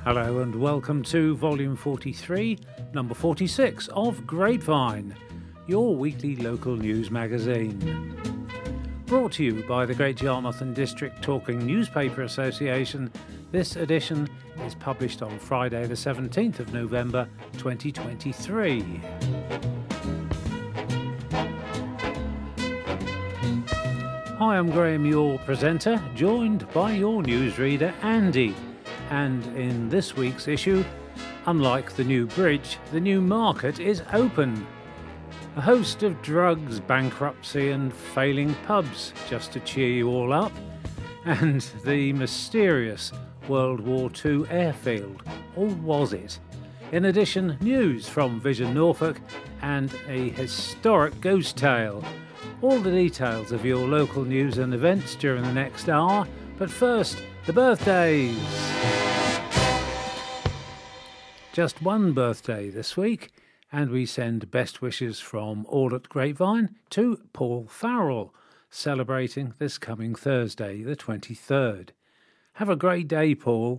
Hello and welcome to Volume 43, Number 46 of Grapevine, your weekly local news magazine. Brought to you by the Great Yarmouth and District Talking Newspaper Association, this edition is published on Friday the 17th of November 2023. Hi, I'm Graham, your presenter, joined by your newsreader Andy. And in this week's issue, unlike the new bridge, the new market is open. A host of drugs, bankruptcy and failing pubs, just to cheer you all up. And the mysterious World War II airfield, or was it? In addition, news from Vision Norfolk and a historic ghost tale. All the details of your local news and events during the next hour, but first, the birthdays. Just one birthday this week, and we send best wishes from all at Grapevine to Paul Farrell, celebrating this coming Thursday, the 23rd. Have a great day, Paul.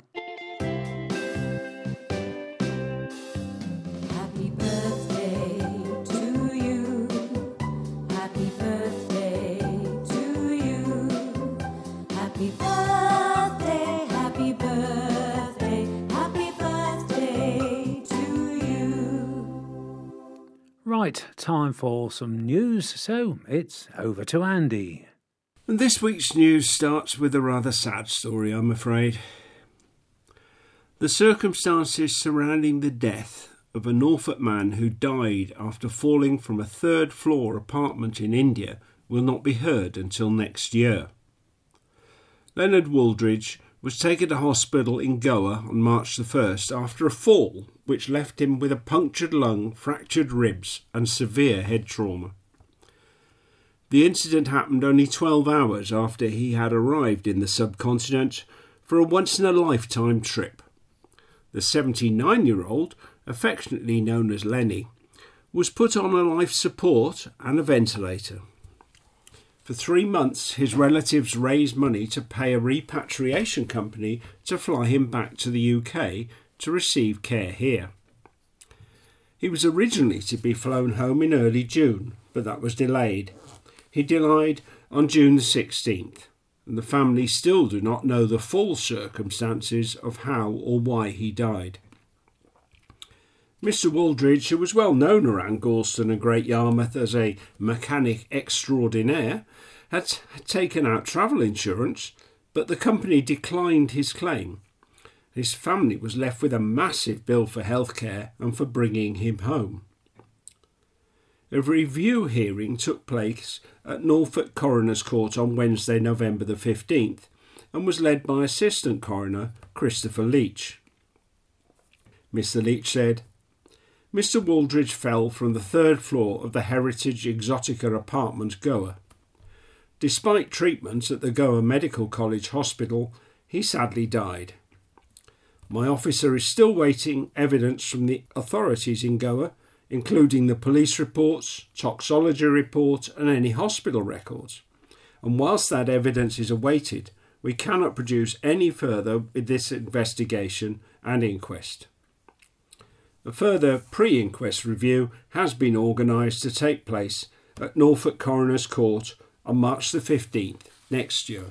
Happy birthday to you. Happy birthday to you. Happy birthday, happy birthday, happy birthday to you. Right, time for some news, so it's over to Andy. And this week's news starts with a rather sad story, I'm afraid. The circumstances surrounding the death of a Norfolk man who died after falling from a third-floor apartment in India will not be heard until next year. Leonard Wooldridge was taken to hospital in Goa on March the 1st after a fall which left him with a punctured lung, fractured ribs and severe head trauma. The incident happened only 12 hours after he had arrived in the subcontinent for a once-in-a-lifetime trip. The 79-year-old, affectionately known as Lenny, was put on a life support and a ventilator. For 3 months, his relatives raised money to pay a repatriation company to fly him back to the UK to receive care here. He was originally to be flown home in early June, but that was delayed. He died on June the 16th, and the family still do not know the full circumstances of how or why he died. Mr. Wooldridge, who was well known around Gorleston and Great Yarmouth as a mechanic extraordinaire, had taken out travel insurance, but the company declined his claim. His family was left with a massive bill for healthcare and for bringing him home. A review hearing took place at Norfolk Coroner's Court on Wednesday, November the 15th, and was led by Assistant Coroner Christopher Leach. Mr. Leach said, Mr. Wooldridge fell from the third floor of the Heritage Exotica apartment, Goa. Despite treatment at the Goa Medical College Hospital, he sadly died. My officer is still waiting evidence from the authorities in Goa, including the police reports, toxicology report and any hospital records. And whilst that evidence is awaited, we cannot produce any further with this investigation and inquest. A further pre-inquest review has been organised to take place at Norfolk Coroner's Court on March the 15th next year.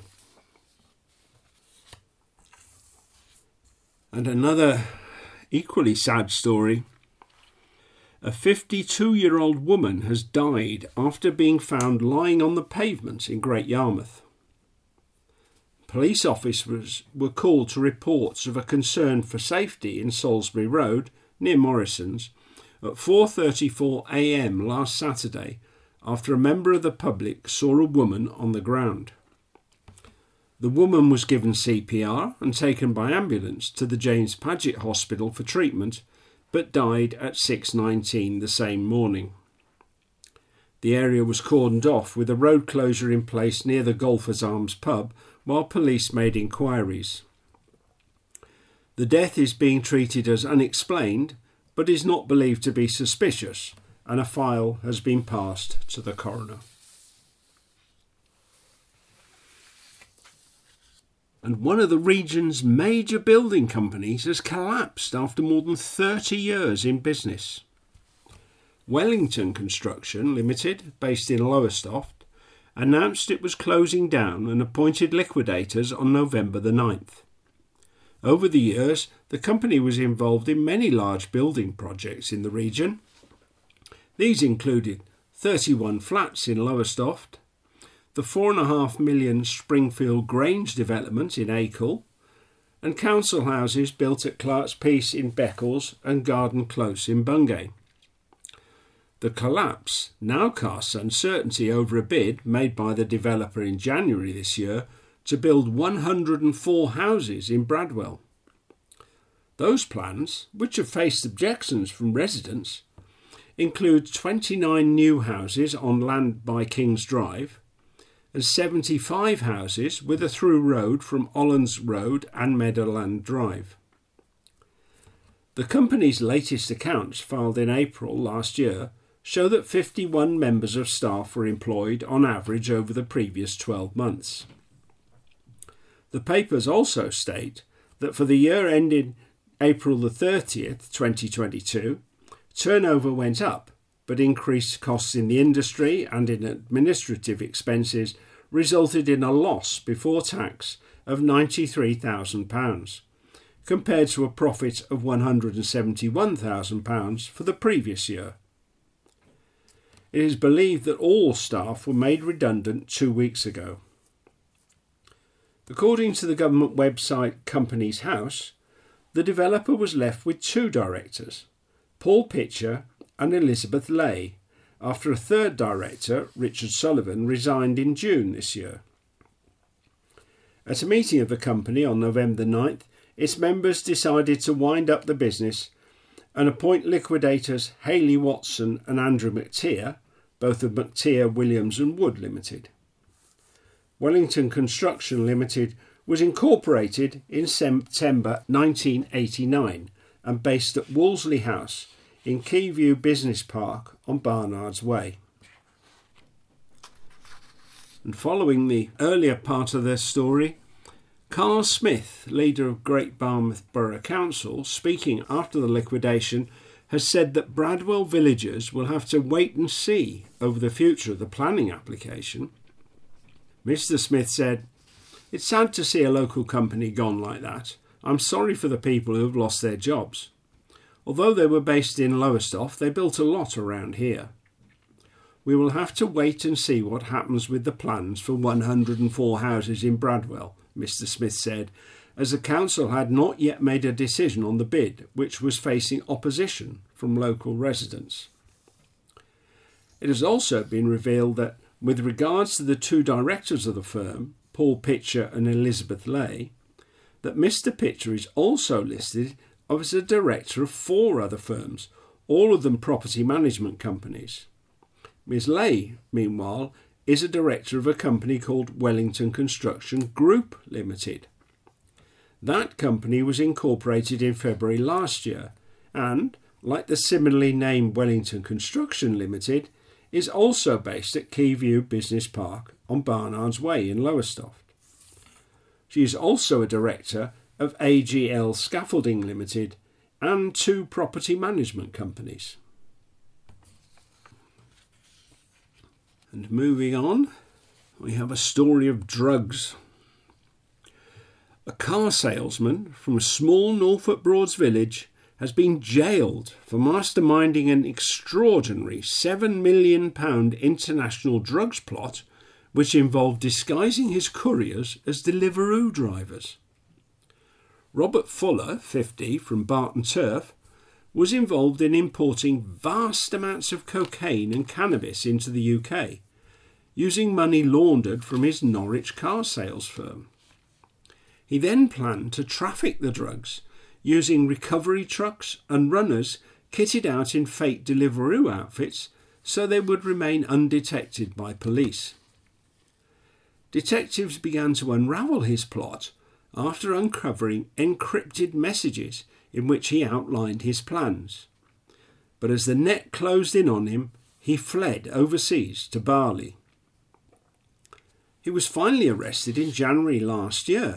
And another equally sad story. A 52-year-old woman has died after being found lying on the pavement in Great Yarmouth. Police officers were called to reports of a concern for safety in Salisbury Road, near Morrison's, at 4:34 a.m. last Saturday after a member of the public saw a woman on the ground. The woman was given CPR and taken by ambulance to the James Paget Hospital for treatment, but died at 6:19 the same morning. The area was cordoned off with a road closure in place near the Golfers Arms pub while police made inquiries. The death is being treated as unexplained, but is not believed to be suspicious, and a file has been passed to the coroner. And one of the region's major building companies has collapsed after more than 30 years in business. Wellington Construction Limited, based in Lowestoft, announced it was closing down and appointed liquidators on November the 9th. Over the years, the company was involved in many large building projects in the region. These included 31 flats in Lowestoft, the £4.5 million Springfield Grange development in Acle, and council houses built at Clark's Peace in Beccles and Garden Close in Bungay. The collapse now casts uncertainty over a bid made by the developer in January this year to build 104 houses in Bradwell. Those plans, which have faced objections from residents, include 29 new houses on land by King's Drive and 75 houses with a through road from Ollands Road and Meadowland Drive. The company's latest accounts, filed in April last year, show that 51 members of staff were employed on average over the previous 12 months. The papers also state that for the year ending April the 30th, 2022, turnover went up, but increased costs in the industry and in administrative expenses resulted in a loss before tax of £93,000, compared to a profit of £171,000 for the previous year. It is believed that all staff were made redundant 2 weeks ago. According to the government website Companies House, the developer was left with 2 directors, Paul Pitcher and Elizabeth Lay, after a third director, Richard Sullivan, resigned in June this year. At a meeting of the company on November 9th, its members decided to wind up the business and appoint liquidators Hayley Watson and Andrew McTeer, both of McTeer, Williams and Wood Limited. Wellington Construction Limited was incorporated in September 1989 and based at Wolseley House in Keyview Business Park on Barnard's Way. And following the earlier part of their story, Carl Smith, leader of Great Barmouth Borough Council, speaking after the liquidation, has said that Bradwell villagers will have to wait and see over the future of the planning application. Mr. Smith said, "It's sad to see a local company gone like that. I'm sorry for the people who have lost their jobs. Although they were based in Lowestoft, they built a lot around here. We will have to wait and see what happens with the plans for 104 houses in Bradwell," Mr. Smith said, as the council had not yet made a decision on the bid, which was facing opposition from local residents. It has also been revealed that, with regards to the 2 directors of the firm, Paul Pitcher and Elizabeth Lay, that Mr. Pitcher is also listed as a director of 4 other firms, all of them property management companies. Ms. Lay, meanwhile, is a director of a company called Wellington Construction Group Limited. That company was incorporated in February last year and, like the similarly named Wellington Construction Limited, is also based at Keyview Business Park on Barnard's Way in Lowestoft. She is also a director of AGL Scaffolding Limited and 2 property management companies. And moving on, we have a story of drugs. A car salesman from a small Norfolk Broads village has been jailed for masterminding an extraordinary £7 million international drugs plot which involved disguising his couriers as Deliveroo drivers. Robert Fuller, 50, from Barton Turf, was involved in importing vast amounts of cocaine and cannabis into the UK, using money laundered from his Norwich car sales firm. He then planned to traffic the drugs using recovery trucks and runners kitted out in fake Deliveroo outfits so they would remain undetected by police. Detectives began to unravel his plot after uncovering encrypted messages in which he outlined his plans. But as the net closed in on him, he fled overseas to Bali. He was finally arrested in January last year,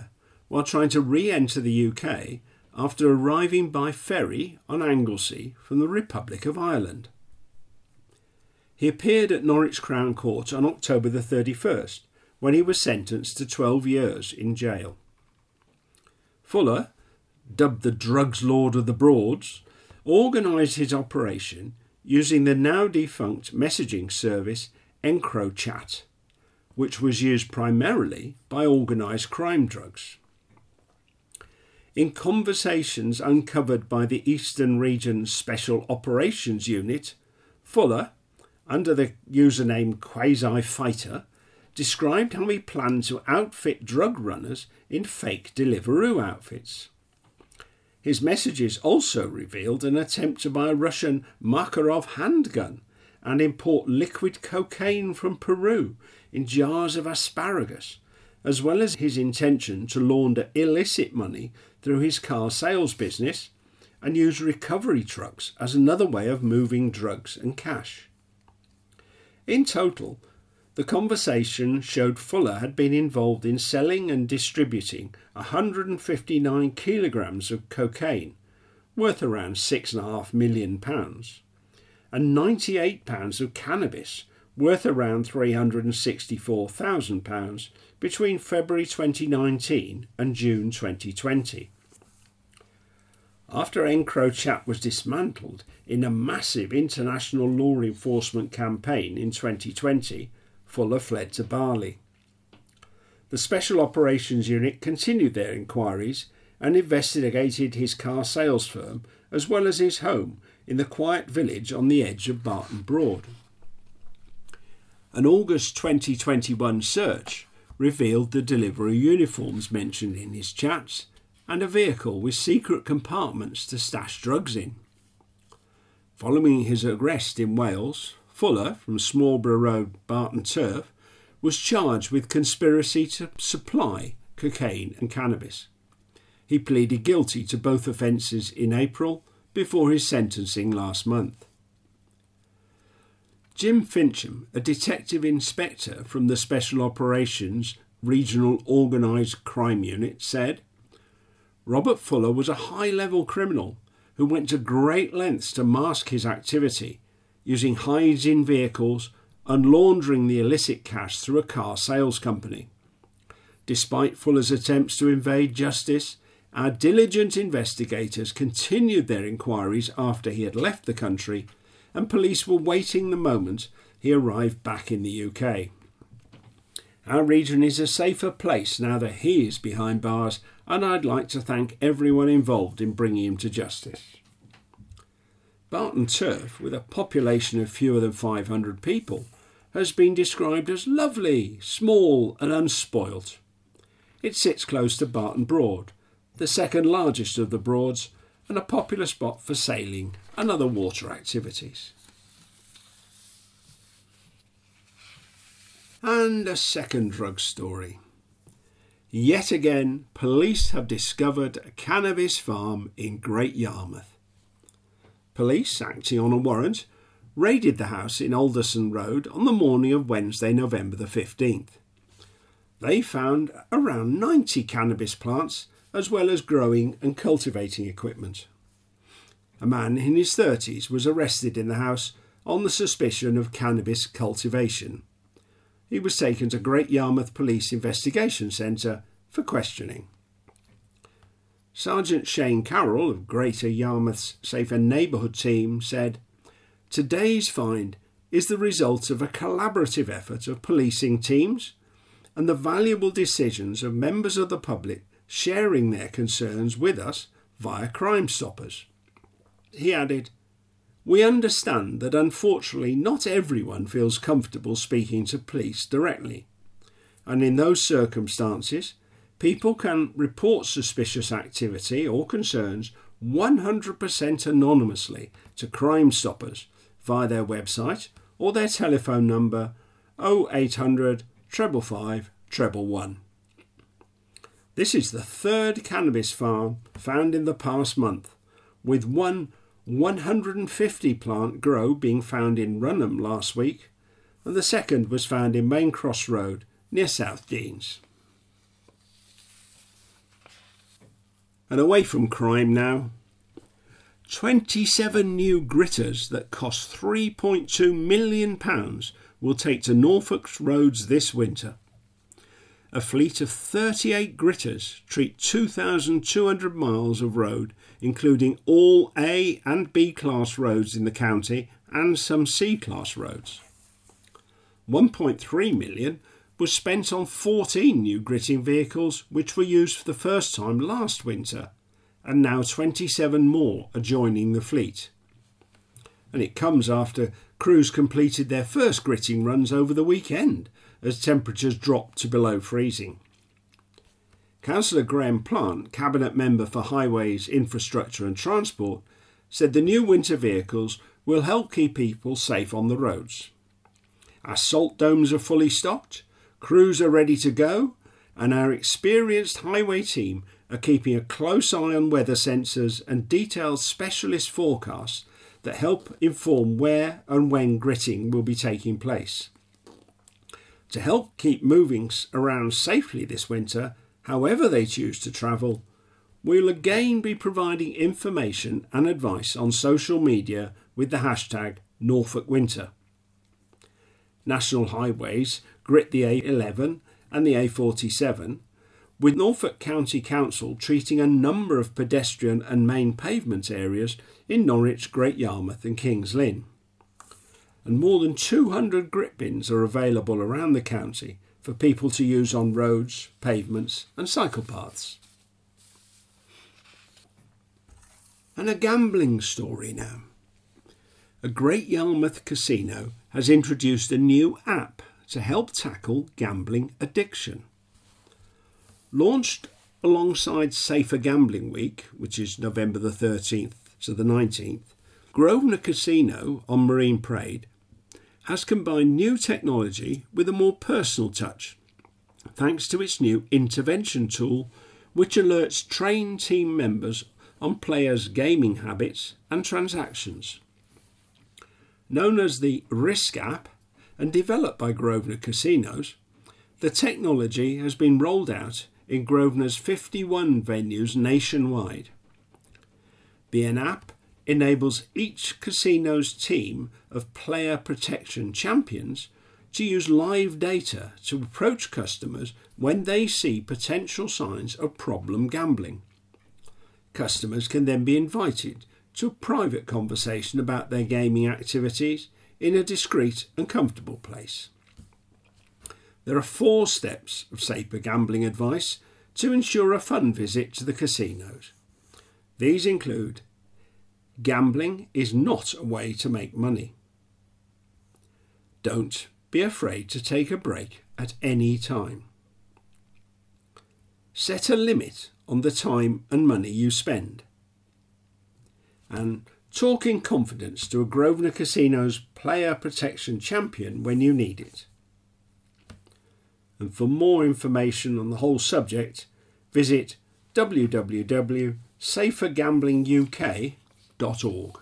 while trying to re-enter the UK after arriving by ferry on Anglesey from the Republic of Ireland. He appeared at Norwich Crown Court on October the 31st, when he was sentenced to 12 years in jail. Fuller, dubbed the Drugs Lord of the Broads, organised his operation using the now defunct messaging service EncroChat, which was used primarily by organised crime drugs. In conversations uncovered by the Eastern Region Special Operations Unit, Fuller, under the username Quasi Fighter, described how he planned to outfit drug runners in fake Deliveroo outfits. His messages also revealed an attempt to buy a Russian Makarov handgun and import liquid cocaine from Peru in jars of asparagus, as well as his intention to launder illicit money through his car sales business and use recovery trucks as another way of moving drugs and cash. In total, the conversation showed Fuller had been involved in selling and distributing 159 kilograms of cocaine, worth around £6.5 million, and 98 pounds of cannabis, worth around £364,000, between February 2019 and June 2020. After EncroChat was dismantled in a massive international law enforcement campaign in 2020, Fuller fled to Bali. The Special Operations Unit continued their inquiries and investigated his car sales firm as well as his home in the quiet village on the edge of Barton Broad. An August 2021 search revealed the delivery uniforms mentioned in his chats and a vehicle with secret compartments to stash drugs in. Following his arrest in Wales, Fuller, from Smallborough Road, Barton Turf, was charged with conspiracy to supply cocaine and cannabis. He pleaded guilty to both offences in April before his sentencing last month. Jim Fincham, a detective inspector from the Special Operations Regional Organised Crime Unit, said, "Robert Fuller was a high-level criminal who went to great lengths to mask his activity, using hides in vehicles and laundering the illicit cash through a car sales company. Despite Fuller's attempts to evade justice, our diligent investigators continued their inquiries after he had left the country, and police were waiting the moment he arrived back in the UK. Our region is a safer place now that he is behind bars, and I'd like to thank everyone involved in bringing him to justice." Barton Turf, with a population of fewer than 500 people, has been described as lovely, small and unspoilt. It sits close to Barton Broad, the second largest of the Broads, and a popular spot for sailing and other water activities. And a second drug story. Yet again, police have discovered a cannabis farm in Great Yarmouth. Police, acting on a warrant, raided the house in Alderson Road on the morning of Wednesday, November the 15th. They found around 90 cannabis plants, as well as growing and cultivating equipment. A man in his 30s was arrested in the house on the suspicion of cannabis cultivation. He was taken to Great Yarmouth Police Investigation Centre for questioning. Sergeant Shane Carroll of Greater Yarmouth's Safer Neighbourhood team said, "Today's find is the result of a collaborative effort of policing teams and the valuable decisions of members of the public sharing their concerns with us via Crime Stoppers." He added, "We understand that unfortunately not everyone feels comfortable speaking to police directly, and in those circumstances people can report suspicious activity or concerns 100% anonymously to Crime Stoppers via their website or their telephone number 0800 555 111. This is the third cannabis farm found in the past month, with one 150 plant grow being found in Runham last week, and the second was found in Main Cross Road near South Deans. And away from crime now. 27 new gritters that cost £3.2 million will take to Norfolk's roads this winter. A fleet of 38 gritters treat 2,200 miles of road, including all A and B class roads in the county and some C class roads. £1.3 million was spent on 14 new gritting vehicles which were used for the first time last winter, and now 27 more are joining the fleet. And it comes after crews completed their first gritting runs over the weekend as temperatures dropped to below freezing. Councillor Graham Plant, Cabinet Member for Highways, Infrastructure and Transport, said the new winter vehicles will help keep people safe on the roads. Our salt domes are fully stocked, crews are ready to go, and our experienced highway team are keeping a close eye on weather sensors and detailed specialist forecasts that help inform where and when gritting will be taking place. To help keep moving around safely this winter, however they choose to travel, we'll again be providing information and advice on social media with the hashtag #NorfolkWinter. National Highways grit the A11 and the A47, with Norfolk County Council treating a number of pedestrian and main pavement areas in Norwich, Great Yarmouth and Kings Lynn. And more than 200 grit bins are available around the county for people to use on roads, pavements and cycle paths. And a gambling story now. A Great Yarmouth casino has introduced a new app to help tackle gambling addiction. Launched alongside Safer Gambling Week, which is November the 13th to the 19th, Grosvenor Casino on Marine Parade has combined new technology with a more personal touch, thanks to its new intervention tool, which alerts trained team members on players' gaming habits and transactions. Known as the Risk app and developed by Grosvenor Casinos, the technology has been rolled out in Grosvenor's 51 venues nationwide. The app enables each casino's team of player protection champions to use live data to approach customers when they see potential signs of problem gambling. Customers can then be invited to a private conversation about their gaming activities in a discreet and comfortable place. There are 4 steps of safer gambling advice to ensure a fun visit to the casinos. These include: gambling is not a way to make money. Don't be afraid to take a break at any time. Set a limit on the time and money you spend. And talk in confidence to a Grosvenor Casino's player protection champion when you need it. And for more information on the whole subject, visit www.safergamblinguk.org.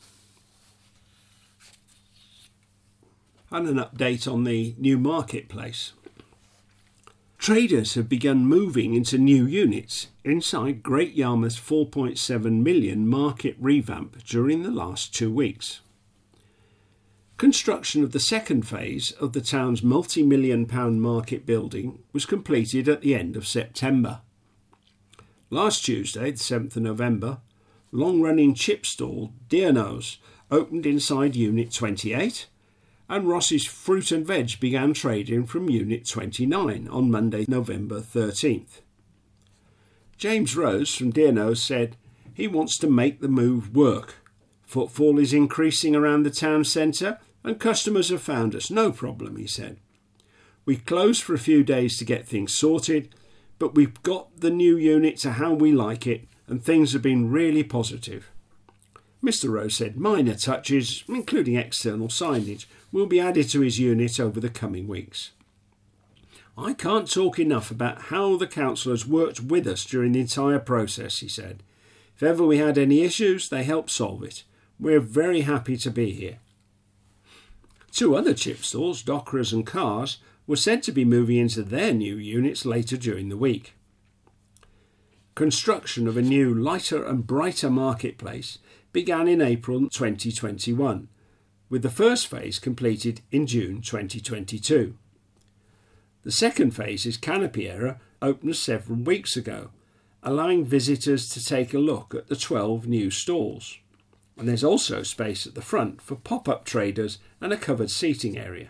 And an update on the new marketplace. Traders have begun moving into new units inside Great Yarmouth's £4.7 million market revamp during the last 2 weeks. Construction of the second phase of the town's multi-million-pound market building was completed at the end of September. Last Tuesday, the 7th of November, long-running chip stall Dearno's opened inside Unit 28, and Ross's Fruit and Veg began trading from Unit 29 on Monday, November 13th. James Rose from Dearno's said he wants to make the move work. Footfall is increasing around the town centre and customers have found us no problem, he said. We closed for a few days to get things sorted, but we've got the new unit to how we like it and things have been really positive. Mr. Rose said minor touches, including external signage, will be added to his unit over the coming weeks. I can't talk enough about how the council has worked with us during the entire process, he said. If ever we had any issues, they helped solve it. We're very happy to be here. 2 other chip stores, Docker's and Cars, were said to be moving into their new units later during the week. Construction of a new lighter and brighter marketplace began in April 2021, with the first phase completed in June 2022. The second phase's canopy area opened several weeks ago, allowing visitors to take a look at the 12 new stalls. And there's also space at the front for pop-up traders and a covered seating area.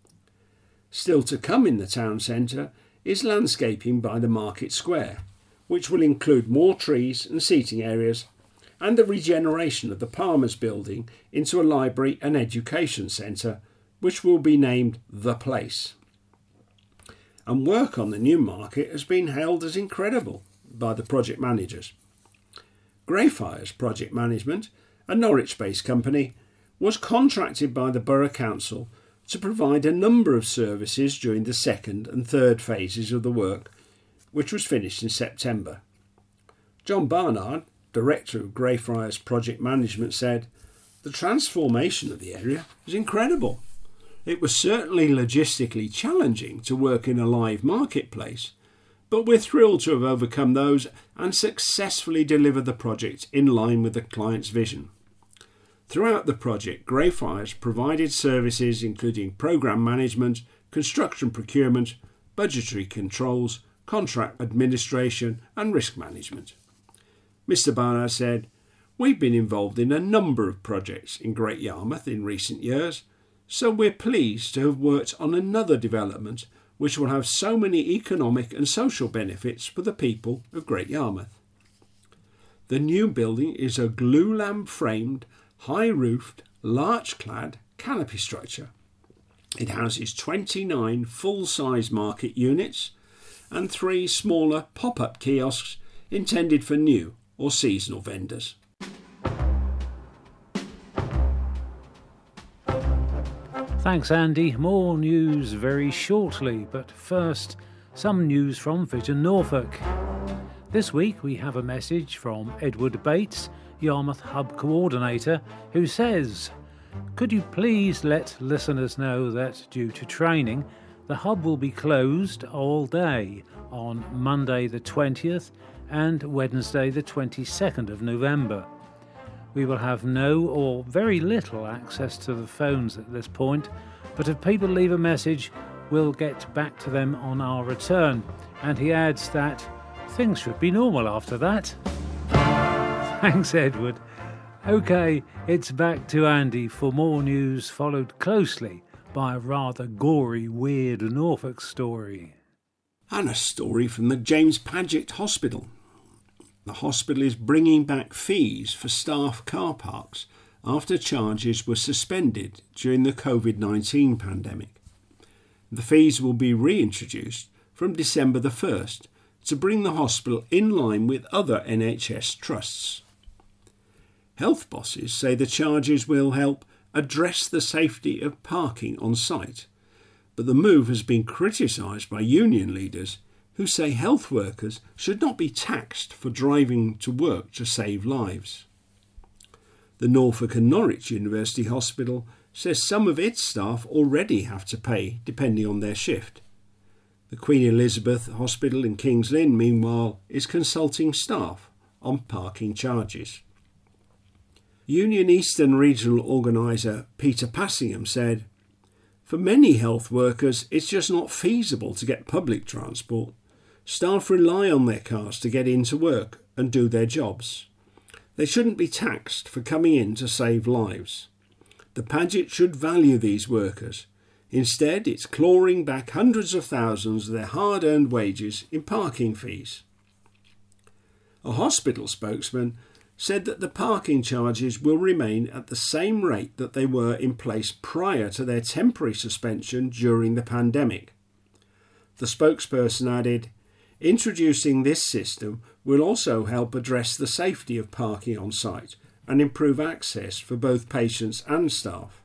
Still to come in the town centre is landscaping by the market square, which will include more trees and seating areas and the regeneration of the Palmer's building into a library and education centre, which will be named The Place. And work on the new market has been hailed as incredible by the project managers. Greyfriars Project Management, a Norwich-based company, was contracted by the Borough Council to provide a number of services during the second and third phases of the work, which was finished in September. John Barnard, director of Greyfriars Project Management, said, "The transformation of the area is incredible. It was certainly logistically challenging to work in a live marketplace, but we're thrilled to have overcome those and successfully deliver the project in line with the client's vision." Throughout the project, Greyfriars provided services including programme management, construction procurement, budgetary controls, contract administration and risk management. Mr. Barnard said, "We've been involved in a number of projects in Great Yarmouth in recent years, so we're pleased to have worked on another development which will have so many economic and social benefits for the people of Great Yarmouth." The new building is a glulam framed, high-roofed, larch-clad canopy structure. It houses 29 full-size market units and 3 smaller pop-up kiosks intended for new or seasonal vendors. Thanks, Andy. More news very shortly, but first, some news from Vision Norfolk. This week we have a message from Edward Bates, Yarmouth Hub Coordinator, who says, "Could you please let listeners know that due to training, the hub will be closed all day on Monday the 20th and Wednesday the 22nd of November. We will have no or very little access to the phones at this point, but if people leave a message, we'll get back to them on our return." And he adds that things should be normal after that. Thanks, Edward. OK, it's back to Andy for more news, followed closely by a rather gory, weird Norfolk story. And a story from the James Paget Hospital. The hospital is bringing back fees for staff car parks after charges were suspended during the COVID-19 pandemic. The fees will be reintroduced from December the 1st to bring the hospital in line with other NHS trusts. Health bosses say the charges will help address the safety of parking on site, but the move has been criticised by union leaders who say health workers should not be taxed for driving to work to save lives. The Norfolk and Norwich University Hospital says some of its staff already have to pay depending on their shift. The Queen Elizabeth Hospital in King's Lynn, meanwhile, is consulting staff on parking charges. Union Eastern Regional Organiser Peter Passingham said, "For many health workers, it's just not feasible to get public transport. Staff rely on their cars to get into work and do their jobs. They shouldn't be taxed for coming in to save lives. The Paget should value these workers. Instead, it's clawing back hundreds of thousands of their hard-earned wages in parking fees." A hospital spokesman said that the parking charges will remain at the same rate that they were in place prior to their temporary suspension during the pandemic. The spokesperson added, "Introducing this system will also help address the safety of parking on site and improve access for both patients and staff."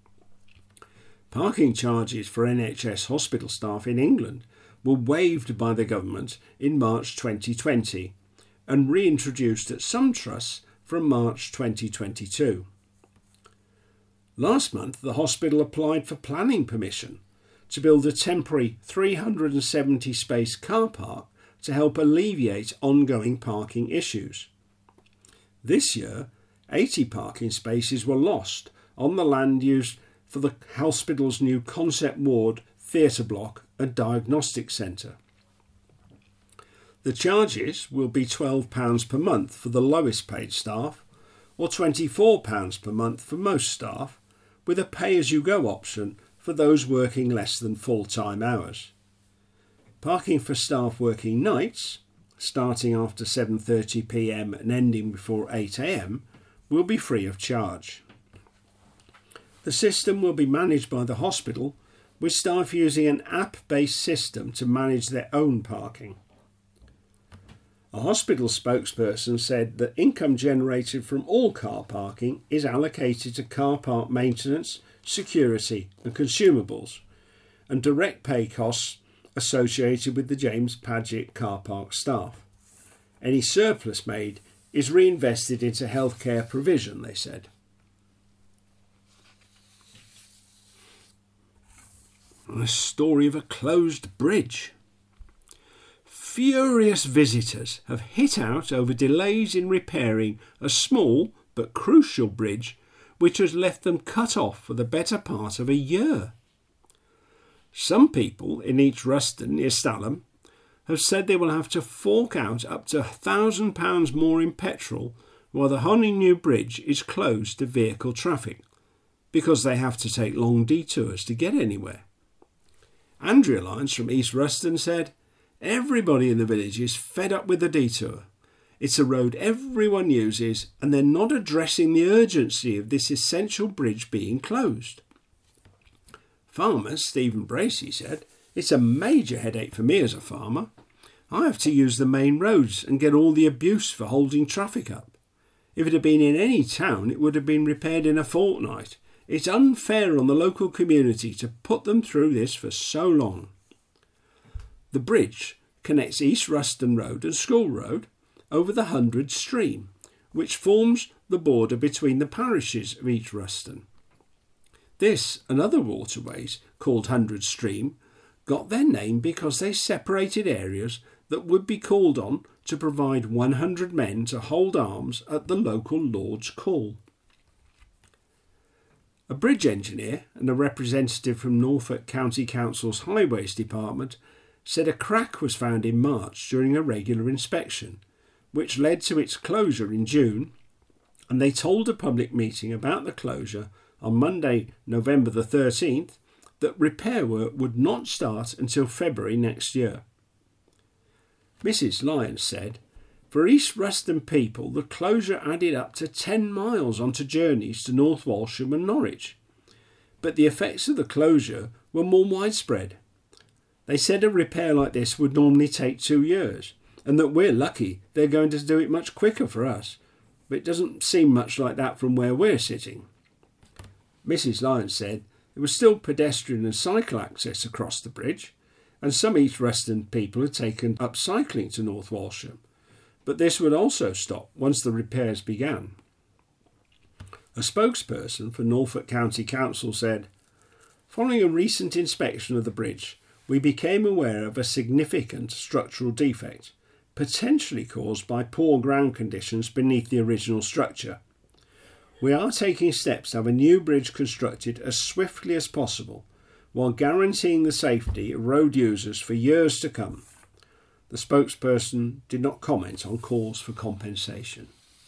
Parking charges for NHS hospital staff in England were waived by the government in March 2020 and reintroduced at some trusts from March 2022. Last month, the hospital applied for planning permission to build a temporary 370 space car park to help alleviate ongoing parking issues. This year, 80 parking spaces were lost on the land used for the hospital's new concept ward, theatre block and diagnostic centre. The charges will be £12 per month for the lowest paid staff, or £24 per month for most staff, with a pay-as-you-go option for those working less than full-time hours. Parking for staff working nights, starting after 7:30 p.m. and ending before 8 a.m, will be free of charge. The system will be managed by the hospital, with staff using an app-based system to manage their own parking. A hospital spokesperson said that income generated from all car parking is allocated to car park maintenance, security and consumables, and direct pay costs associated with the James Paget car park staff. Any surplus made is reinvested into healthcare provision, they said. A story of a closed bridge. Furious visitors have hit out over delays in repairing a small but crucial bridge which has left them cut off for the better part of a year. Some people in East Ruston near Stalham have said they will have to fork out up to £1,000 more in petrol while the Honningneu Bridge is closed to vehicle traffic, because they have to take long detours to get anywhere. Andrea Lyons from East Ruston said, "Everybody in the village is fed up with the detour. It's a road everyone uses and they're not addressing the urgency of this essential bridge being closed." Farmer Stephen Bracey said, "It's a major headache for me as a farmer. I have to use the main roads and get all the abuse for holding traffic up. If it had been in any town, it would have been repaired in a fortnight. It's unfair on the local community to put them through this for so long." The bridge connects East Ruston Road and School Road over the Hundred Stream, which forms the border between the parishes of East Ruston. This and other waterways, called Hundred Stream, got their name because they separated areas that would be called on to provide 100 men to hold arms at the local Lord's call. A bridge engineer and a representative from Norfolk County Council's Highways Department said a crack was found in March during a regular inspection, which led to its closure in June, and they told a public meeting about the closure on Monday, November the 13th, that repair work would not start until February next year. Mrs. Lyons said, "For East Ruston people, the closure added up to 10 miles onto journeys to North Walsham and Norwich, but the effects of the closure were more widespread. They said a repair like this would normally take 2 years, and that we're lucky they're going to do it much quicker for us, but it doesn't seem much like that from where we're sitting." Mrs. Lyons said there was still pedestrian and cycle access across the bridge, and some East Ruston people had taken up cycling to North Walsham, but this would also stop once the repairs began. A spokesperson for Norfolk County Council said, "Following a recent inspection of the bridge, we became aware of a significant structural defect, potentially caused by poor ground conditions beneath the original structure. We are taking steps to have a new bridge constructed as swiftly as possible, while guaranteeing the safety of road users for years to come." The spokesperson did not comment on calls for compensation.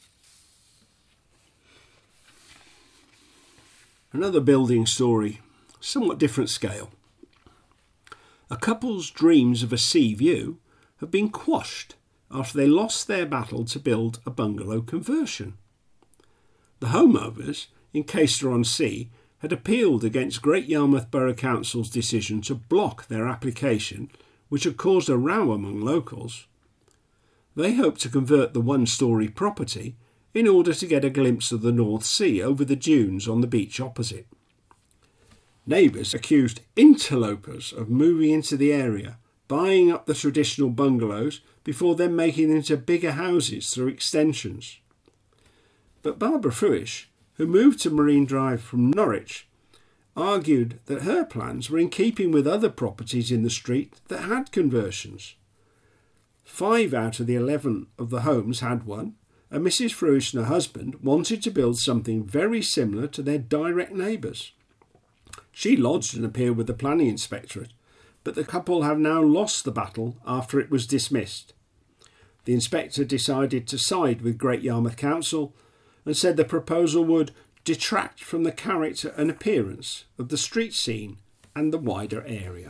Another building story, somewhat different scale. A couple's dreams of a sea view have been quashed after they lost their battle to build a bungalow conversion. The homeowners in Caister-on-Sea had appealed against Great Yarmouth Borough Council's decision to block their application, which had caused a row among locals. They hoped to convert the one-storey property in order to get a glimpse of the North Sea over the dunes on the beach opposite. Neighbours accused interlopers of moving into the area, buying up the traditional bungalows before then making them into bigger houses through extensions. But Barbara Fruish, who moved to Marine Drive from Norwich, argued that her plans were in keeping with other properties in the street that had conversions. 5 out of the 11 of the homes had one, and Mrs. Fruist and her husband wanted to build something very similar to their direct neighbours. She lodged an appeal with the planning inspectorate, but the couple have now lost the battle after it was dismissed. The inspector decided to side with Great Yarmouth Council and said the proposal would detract from the character and appearance of the street scene and the wider area.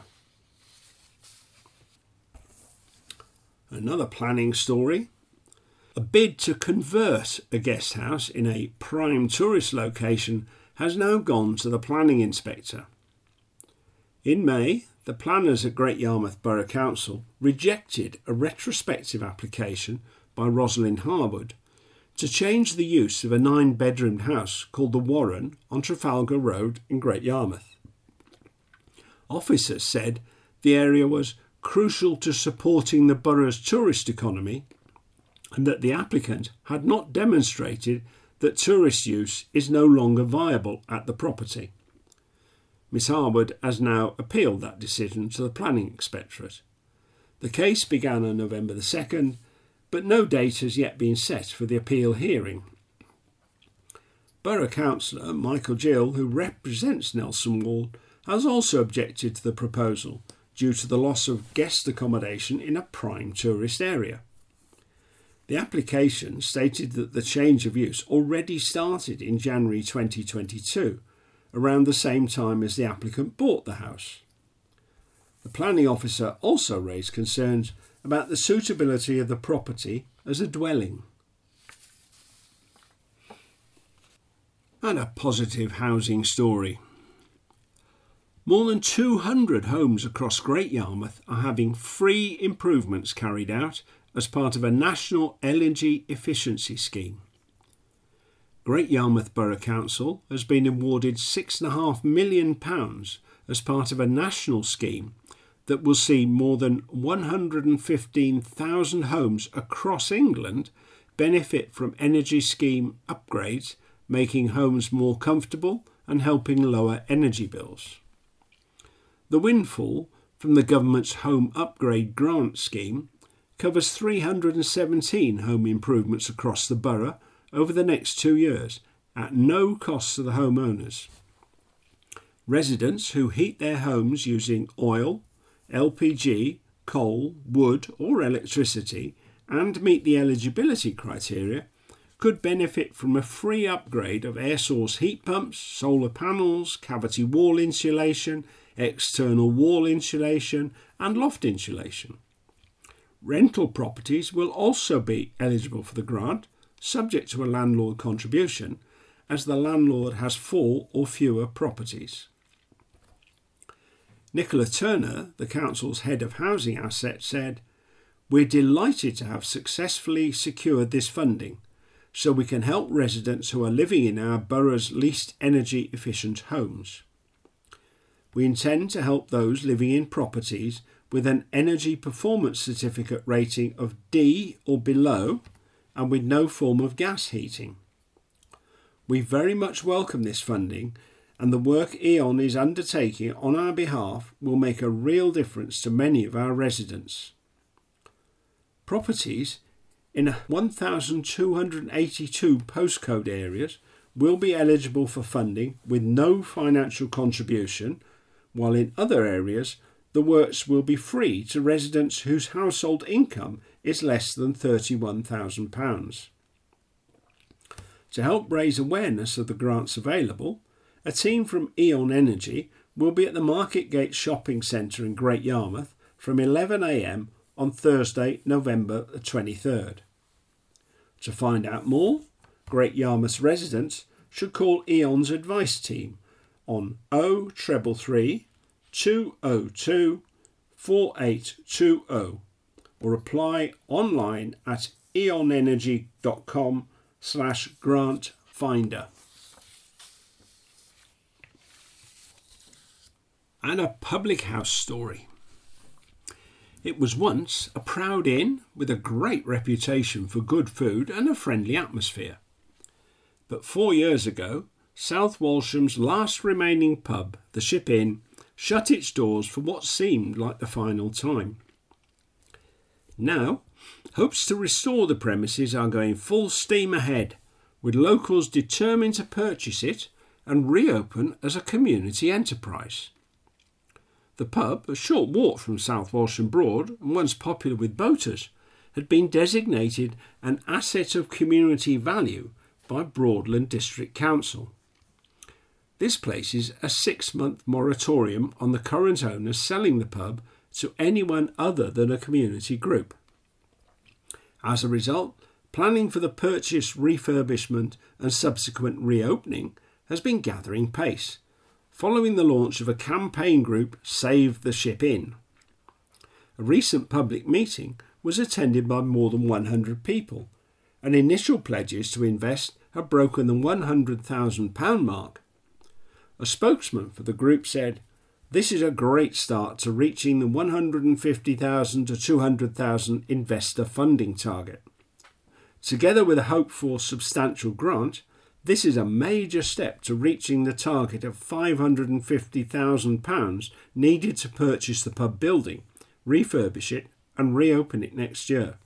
Another planning story. A bid to convert a guest house in a prime tourist location has now gone to the planning inspector. In May, the planners at Great Yarmouth Borough Council rejected a retrospective application by Rosalind Harwood to change the use of a 9-bedroomed house called the Warren on Trafalgar Road in Great Yarmouth. Officers said the area was crucial to supporting the borough's tourist economy and that the applicant had not demonstrated that tourist use is no longer viable at the property. Miss Harwood has now appealed that decision to the planning inspectorate. The case began on November the 2nd, but no date has yet been set for the appeal hearing. Borough Councillor Michael Gill, who represents Nelson Wall, has also objected to the proposal due to the loss of guest accommodation in a prime tourist area. The application stated that the change of use already started in January 2022, around the same time as the applicant bought the house. The planning officer also raised concerns about the suitability of the property as a dwelling. And a positive housing story. More than 200 homes across Great Yarmouth are having free improvements carried out as part of a national energy efficiency scheme. Great Yarmouth Borough Council has been awarded £6.5 million as part of a national scheme that will see more than 115,000 homes across England benefit from energy scheme upgrades, making homes more comfortable and helping lower energy bills. The windfall from the government's Home Upgrade Grant Scheme covers 317 home improvements across the borough over the next 2 years at no cost to the homeowners. Residents who heat their homes using oil, LPG, coal, wood or electricity and meet the eligibility criteria could benefit from a free upgrade of air source heat pumps, solar panels, cavity wall insulation, external wall insulation and loft insulation. Rental properties will also be eligible for the grant, subject to a landlord contribution, as the landlord has 4 or fewer properties. Nicola Turner, the council's head of housing assets, said, "We're delighted to have successfully secured this funding so we can help residents who are living in our borough's least energy efficient homes. We intend to help those living in properties with an energy performance certificate rating of D or below and with no form of gas heating. We very much welcome this funding, and the work E.ON is undertaking on our behalf will make a real difference to many of our residents." Properties in 1,282 postcode areas will be eligible for funding with no financial contribution, while in other areas the works will be free to residents whose household income is less than £31,000. To help raise awareness of the grants available, a team from E.ON Energy will be at the Marketgate Shopping Centre in Great Yarmouth from 11 a.m. on Thursday, November the 23rd. To find out more, Great Yarmouth residents should call E.ON's advice team on 0333 202 4820 or apply online at eonenergy.com/grant-finder. And a public house story. It was once a proud inn with a great reputation for good food and a friendly atmosphere. But 4 years ago, South Walsham's last remaining pub, the Ship Inn, shut its doors for what seemed like the final time. Now, hopes to restore the premises are going full steam ahead, with locals determined to purchase it and reopen as a community enterprise. The pub, a short walk from South Walsham Broad and once popular with boaters, had been designated an asset of community value by Broadland District Council. This places a 6-month moratorium on the current owners selling the pub to anyone other than a community group. As a result, planning for the purchase, refurbishment and subsequent reopening has been gathering pace, following the launch of a campaign group, Save the Ship Inn. A recent public meeting was attended by more than 100 people, and initial pledges to invest have broken the £100,000 mark. A spokesman for the group said, "This is a great start to reaching the £150,000 to £200,000 investor funding target. Together with a hoped for substantial grant, this is a major step to reaching the target of £550,000 needed to purchase the pub building, refurbish it and reopen it next year."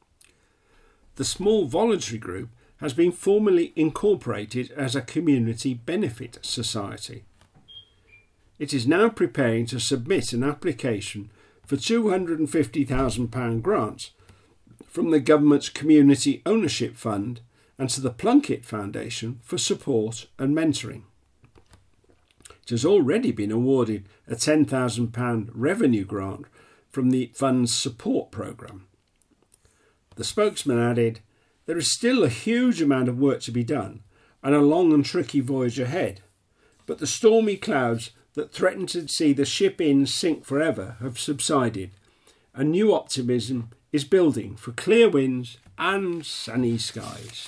The small voluntary group has been formally incorporated as a community benefit society. It is now preparing to submit an application for £250,000 grants from the government's Community Ownership Fund and to the Plunkett Foundation for support and mentoring. It has already been awarded a £10,000 revenue grant from the fund's support programme. The spokesman added, "There is still a huge amount of work to be done and a long and tricky voyage ahead, but the stormy clouds that threatened to see the Ship Inn sink forever have subsided, and new optimism is building for clear winds and sunny skies."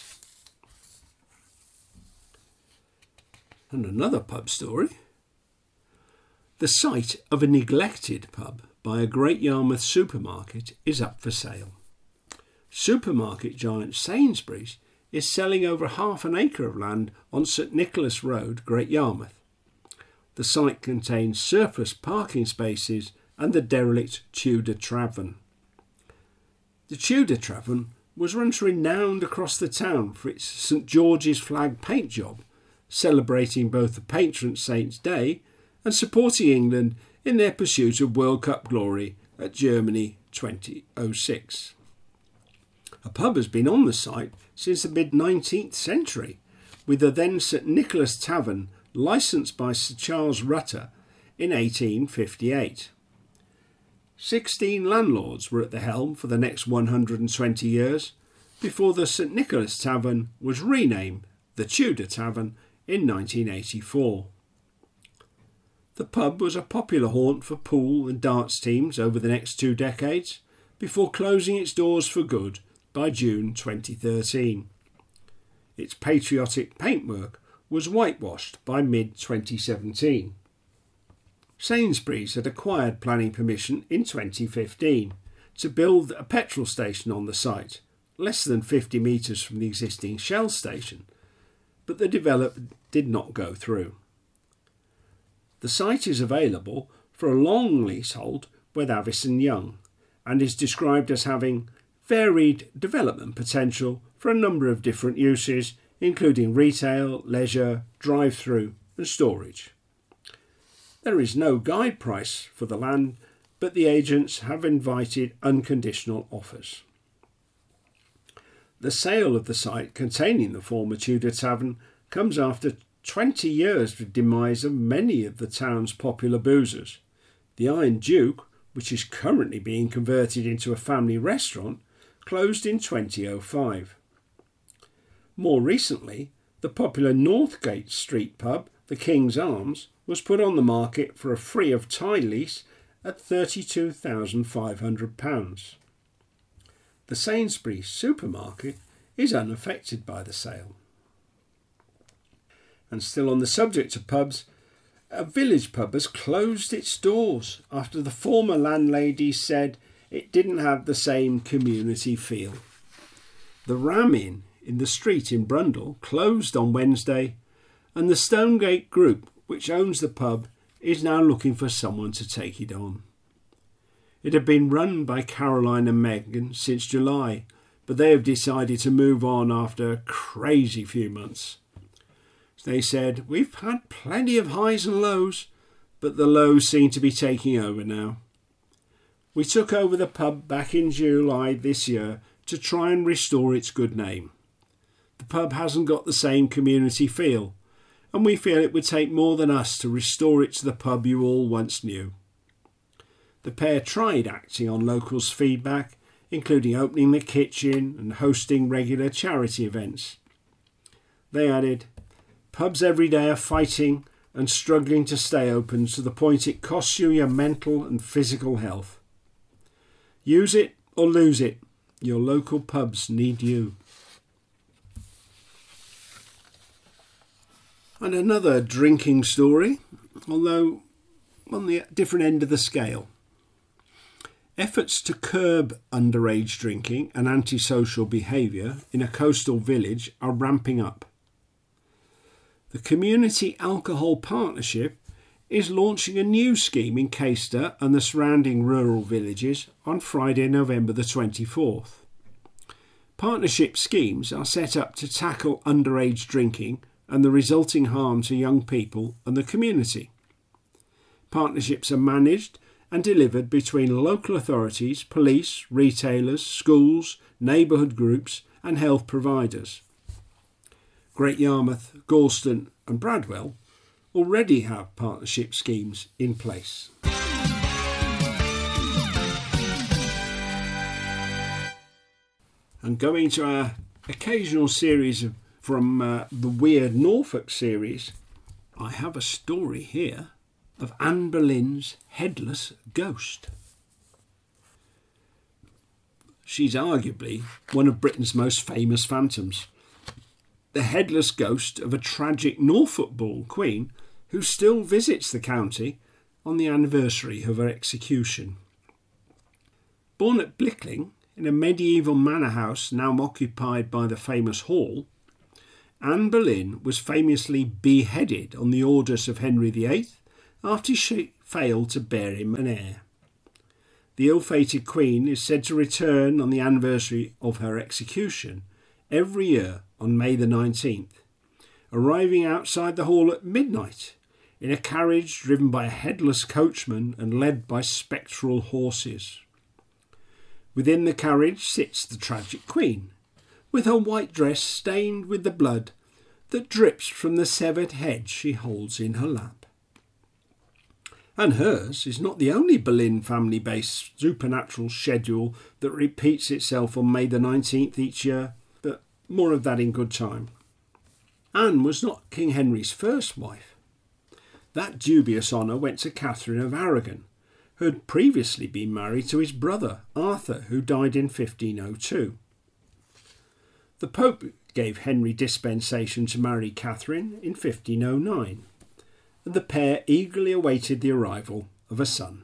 And another pub story. The site of a neglected pub by a Great Yarmouth supermarket is up for sale. Supermarket giant Sainsbury's is selling over half an acre of land on St Nicholas Road, Great Yarmouth. The site contains surplus parking spaces and the derelict Tudor Tavern. The Tudor Tavern was once renowned across the town for its St George's flag paint job, celebrating both the patron saint's day and supporting England in their pursuit of World Cup glory at Germany 2006. A pub has been on the site since the mid-19th century, with the then St Nicholas Tavern licensed by Sir Charles Rutter in 1858. 16 landlords were at the helm for the next 120 years, before the St Nicholas Tavern was renamed the Tudor Tavern in 1984. The pub was a popular haunt for pool and darts teams over the next 2 decades, before closing its doors for good by June 2013. Its patriotic paintwork was whitewashed by mid-2017. Sainsbury's had acquired planning permission in 2015 to build a petrol station on the site, less than 50 metres from the existing Shell station, but the development did not go through. The site is available for a long leasehold with Avison Young and is described as having varied development potential for a number of different uses, including retail, leisure, drive-through and storage. There is no guide price for the land, but the agents have invited unconditional offers. The sale of the site containing the former Tudor Tavern comes after 20 years of the demise of many of the town's popular boozers. The Iron Duke, which is currently being converted into a family restaurant, closed in 2005. More recently, the popular Northgate Street pub, the King's Arms, was put on the market for a free of tie lease at £32,500. The Sainsbury's supermarket is unaffected by the sale. And still on the subject of pubs, a village pub has closed its doors after the former landlady said it didn't have the same community feel. The Ram Inn in the street in Brundall closed on Wednesday, and the Stonegate Group, which owns the pub, is now looking for someone to take it on. It had been run by Caroline and Megan since July, but they have decided to move on after a crazy few months. They said, "We've had plenty of highs and lows, but the lows seem to be taking over now. We took over the pub back in July this year to try and restore its good name. The pub hasn't got the same community feel, and we feel it would take more than us to restore it to the pub you all once knew." The pair tried acting on locals' feedback, including opening the kitchen and hosting regular charity events. They added, "Pubs every day are fighting and struggling to stay open to the point it costs you your mental and physical health. Use it or lose it. Your local pubs need you." And another drinking story, although on the different end of the scale. Efforts to curb underage drinking and antisocial behaviour in a coastal village are ramping up. The Community Alcohol Partnership is launching a new scheme in Caister and the surrounding rural villages on Friday, November the 24th. Partnership schemes are set up to tackle underage drinking and the resulting harm to young people and the community. Partnerships are managed and delivered between local authorities, police, retailers, schools, neighbourhood groups and health providers. Great Yarmouth, Gorleston and Bradwell already have partnership schemes in place. And going to our occasional series from the Weird Norfolk series, I have a story here of Anne Boleyn's headless ghost. She's arguably one of Britain's most famous phantoms, the headless ghost of a tragic Norfolk-born queen who still visits the county on the anniversary of her execution. Born at Blickling, in a medieval manor house now occupied by the famous Hall, Anne Boleyn was famously beheaded on the orders of Henry VIII after she failed to bear him an heir. The ill-fated queen is said to return on the anniversary of her execution every year on May the 19th, arriving outside the hall at midnight in a carriage driven by a headless coachman and led by spectral horses. Within the carriage sits the tragic queen, with her white dress stained with the blood that drips from the severed head she holds in her lap. And hers is not the only Boleyn family-based supernatural schedule that repeats itself on May the 19th each year, but more of that in good time. Anne was not King Henry's first wife. That dubious honour went to Catherine of Aragon, who had previously been married to his brother Arthur, who died in 1502. The Pope gave Henry dispensation to marry Catherine in 1509. And the pair eagerly awaited the arrival of a son.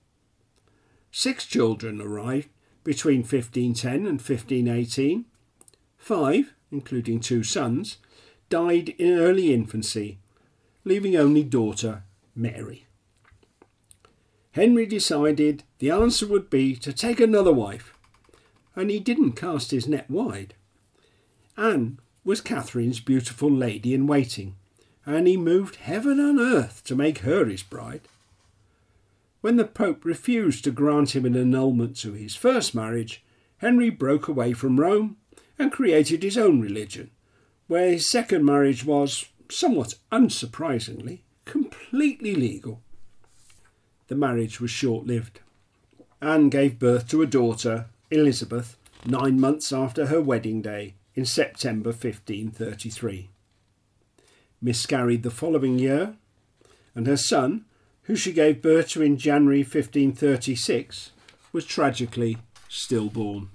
6 children arrived between 1510 and 1518. 5, including 2 sons, died in early infancy, leaving only daughter Mary. Henry decided the answer would be to take another wife, and he didn't cast his net wide. Anne was Catherine's beautiful lady-in-waiting, and he moved heaven and earth to make her his bride. When the Pope refused to grant him an annulment to his first marriage, Henry broke away from Rome and created his own religion, where his second marriage was, somewhat unsurprisingly, completely legal. The marriage was short-lived. Anne gave birth to a daughter, Elizabeth, 9 months after her wedding day in September 1533. Miscarried the following year, and her son, who she gave birth to in January 1536, was tragically stillborn.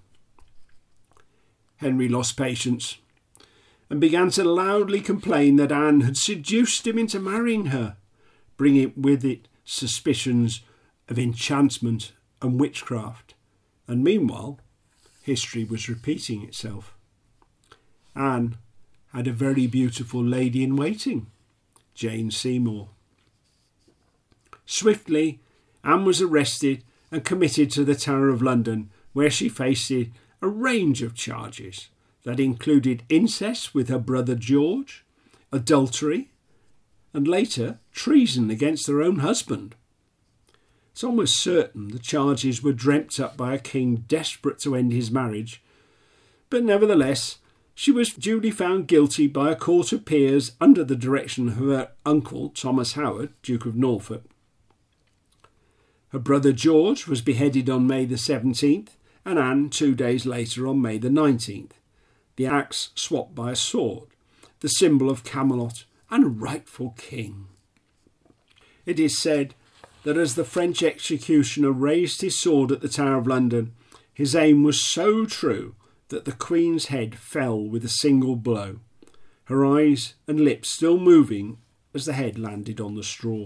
Henry lost patience and began to loudly complain that Anne had seduced him into marrying her, bringing with it suspicions of enchantment and witchcraft. And meanwhile, history was repeating itself. Anne had a very beautiful lady-in-waiting, Jane Seymour. Swiftly, Anne was arrested and committed to the Tower of London, where she faced a range of charges that included incest with her brother George, adultery, and later treason against her own husband. It's almost certain the charges were dreamt up by a king desperate to end his marriage, but nevertheless she was duly found guilty by a court of peers under the direction of her uncle Thomas Howard, Duke of Norfolk. Her brother George was beheaded on May the 17th and Anne 2 days later on May the 19th, the axe swapped by a sword, the symbol of Camelot and a rightful king. It is said that as the French executioner raised his sword at the Tower of London, his aim was so true that the Queen's head fell with a single blow, her eyes and lips still moving as the head landed on the straw.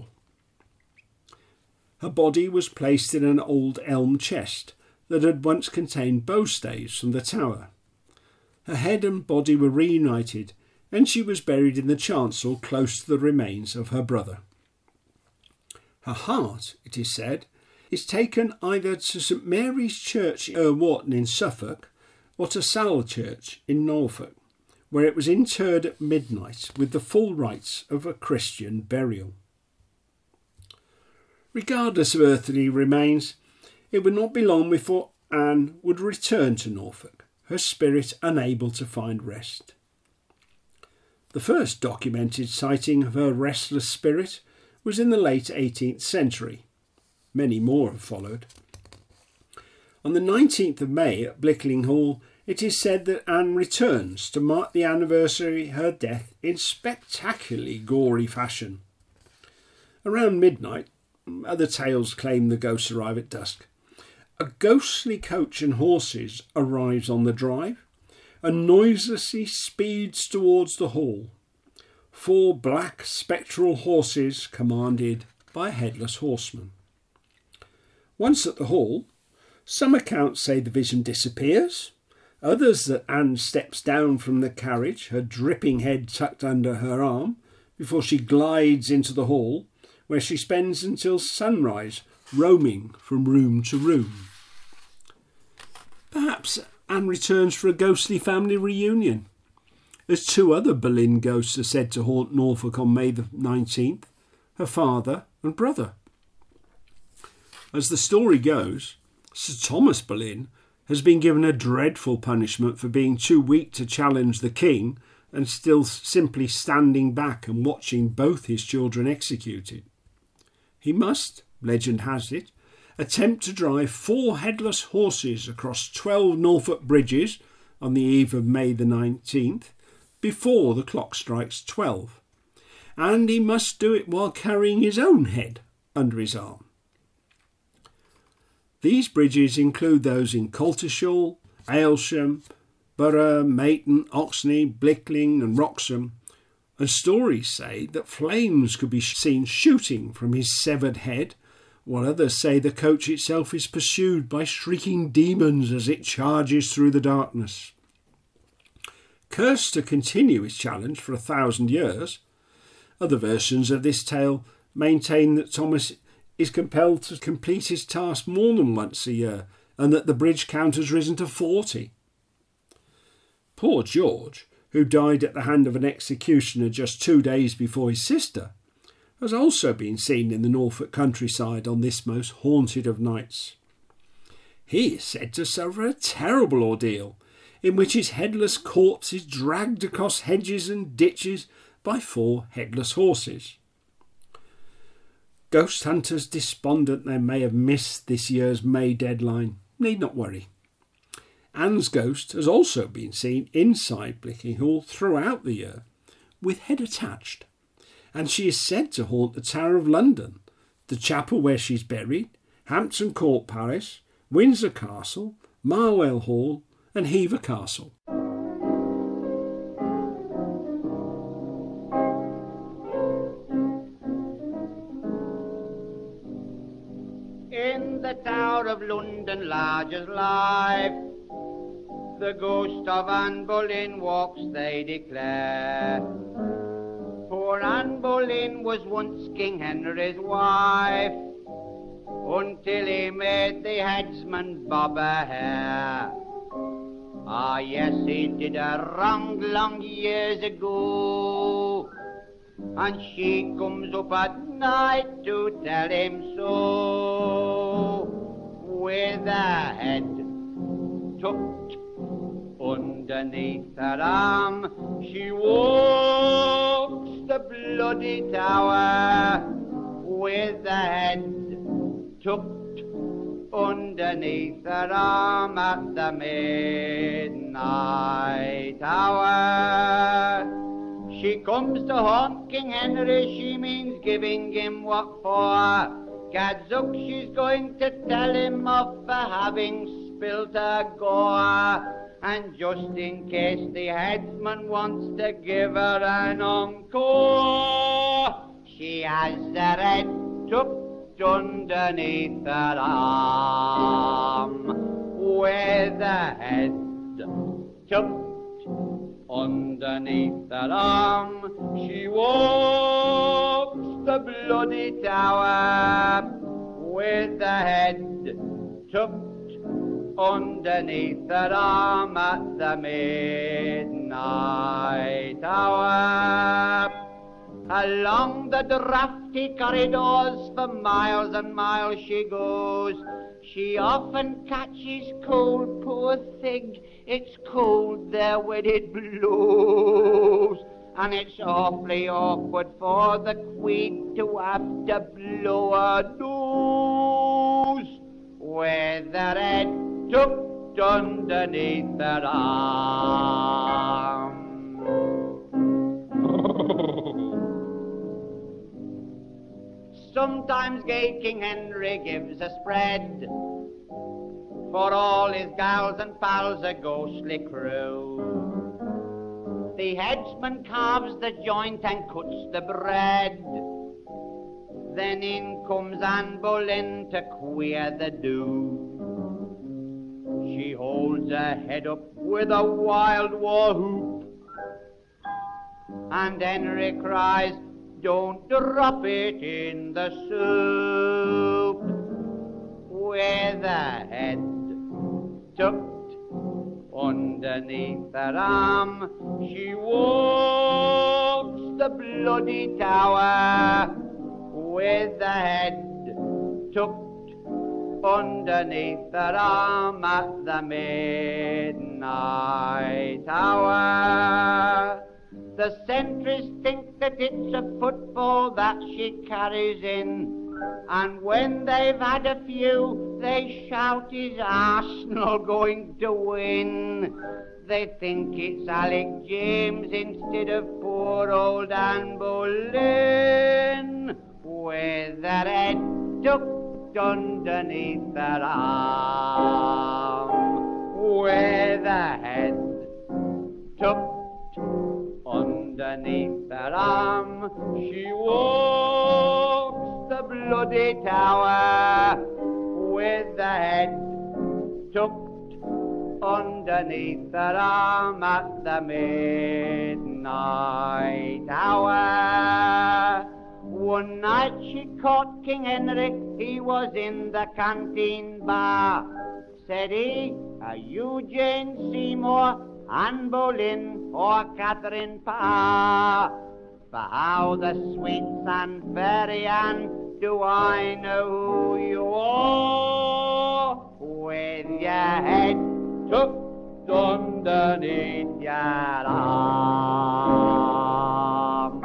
Her body was placed in an old elm chest that had once contained bowstaves from the tower. Her head and body were reunited, and she was buried in the chancel close to the remains of her brother. Her heart, it is said, is taken either to St Mary's Church, Wharton in Suffolk, or to Sal Church in Norfolk, where it was interred at midnight with the full rites of a Christian burial. Regardless of earthly remains, it would not be long before Anne would return to Norfolk, her spirit unable to find rest. The first documented sighting of her restless spirit was in the late 18th century. Many more have followed. On the 19th of May at Blickling Hall, it is said that Anne returns to mark the anniversary of her death in spectacularly gory fashion. Around midnight, other tales claim the ghosts arrive at dusk. A ghostly coach and horses arrives on the drive and noiselessly speeds towards the hall. 4 black spectral horses commanded by a headless horseman. Once at the hall, some accounts say the vision disappears, others that Anne steps down from the carriage, her dripping head tucked under her arm, before she glides into the hall, where she spends until sunrise, roaming from room to room. Perhaps Anne returns for a ghostly family reunion, as 2 other Boleyn ghosts are said to haunt Norfolk on May the 19th, her father and brother. As the story goes, Sir Thomas Boleyn has been given a dreadful punishment for being too weak to challenge the king and still simply standing back and watching both his children executed. He must, legend has it, attempt to drive 4 headless horses across 12 Norfolk bridges on the eve of May the 19th before the clock strikes 12, and he must do it while carrying his own head under his arm. These bridges include those in Coltishall, Aylsham, Borough, Mayton, Oxney, Blickling and Wroxham, and stories say that flames could be seen shooting from his severed head, while others say the coach itself is pursued by shrieking demons as it charges through the darkness. Cursed to continue his challenge for 1,000 years, other versions of this tale maintain that Thomas is compelled to complete his task more than once a year, and that the bridge count has risen to 40. Poor George, who died at the hand of an executioner just 2 days before his sister, has also been seen in the Norfolk countryside on this most haunted of nights. He is said to suffer a terrible ordeal, in which his headless corpse is dragged across hedges and ditches by 4 headless horses. Ghost hunters despondent they may have missed this year's May deadline need not worry. Anne's ghost has also been seen inside Blickling Hall throughout the year, with head attached, and she is said to haunt the Tower of London, the chapel where she's buried, Hampton Court Palace, Windsor Castle, Marwell Hall and Hever Castle. In the Tower of London large as life, the ghost of Anne Boleyn walks, they declare. Poor Anne Boleyn was once King Henry's wife, until he made the headsman bob her hair. Ah, yes, he did a wrong long years ago, and she comes up at night to tell him so. With her head tucked underneath her arm, she walks the bloody tower. With her head tucked underneath her arm at the midnight hour. She comes to haunt King Henry, she means giving him what for. Gadzooks, she's going to tell him off for having spilt her gore. And just in case the headsman wants to give her an encore, she has her head tucked underneath her arm. With her head tucked underneath her arm, she walks the bloody tower. With her head tucked underneath her arm at the midnight hour. Along the drafty corridors for miles and miles she goes. She often catches cold, poor thing. It's cold there when it blows. And it's awfully awkward for the Queen to have to blow her nose with her head tucked underneath her arm. Sometimes gay King Henry gives a spread, for all his gals and pals a ghostly crew. The headsman carves the joint and cuts the bread. Then in comes Anne Boleyn to queer the do. She holds her head up with a wild war whoop, and Henry cries, "Don't drop it in the soup." With her head tucked underneath her arm, she walks the bloody tower. With her head tucked underneath her arm at the midnight hour. The sentries think that it's a football that she carries in, and when they've had a few, they shout, "Is Arsenal going to win?" They think it's Alec James instead of poor old Anne Boleyn, with her head tucked underneath her arm. With her head tucked underneath her arm, she walks the bloody tower. With her head tucked underneath her arm at the midnight hour. One night she caught King Henry, he was in the canteen bar. Said he, "Are you Jane Seymour, Anne Boleyn, or Catherine Parr? For how the sweet and fairy Anne do I know who you are? With your head tucked underneath your arm."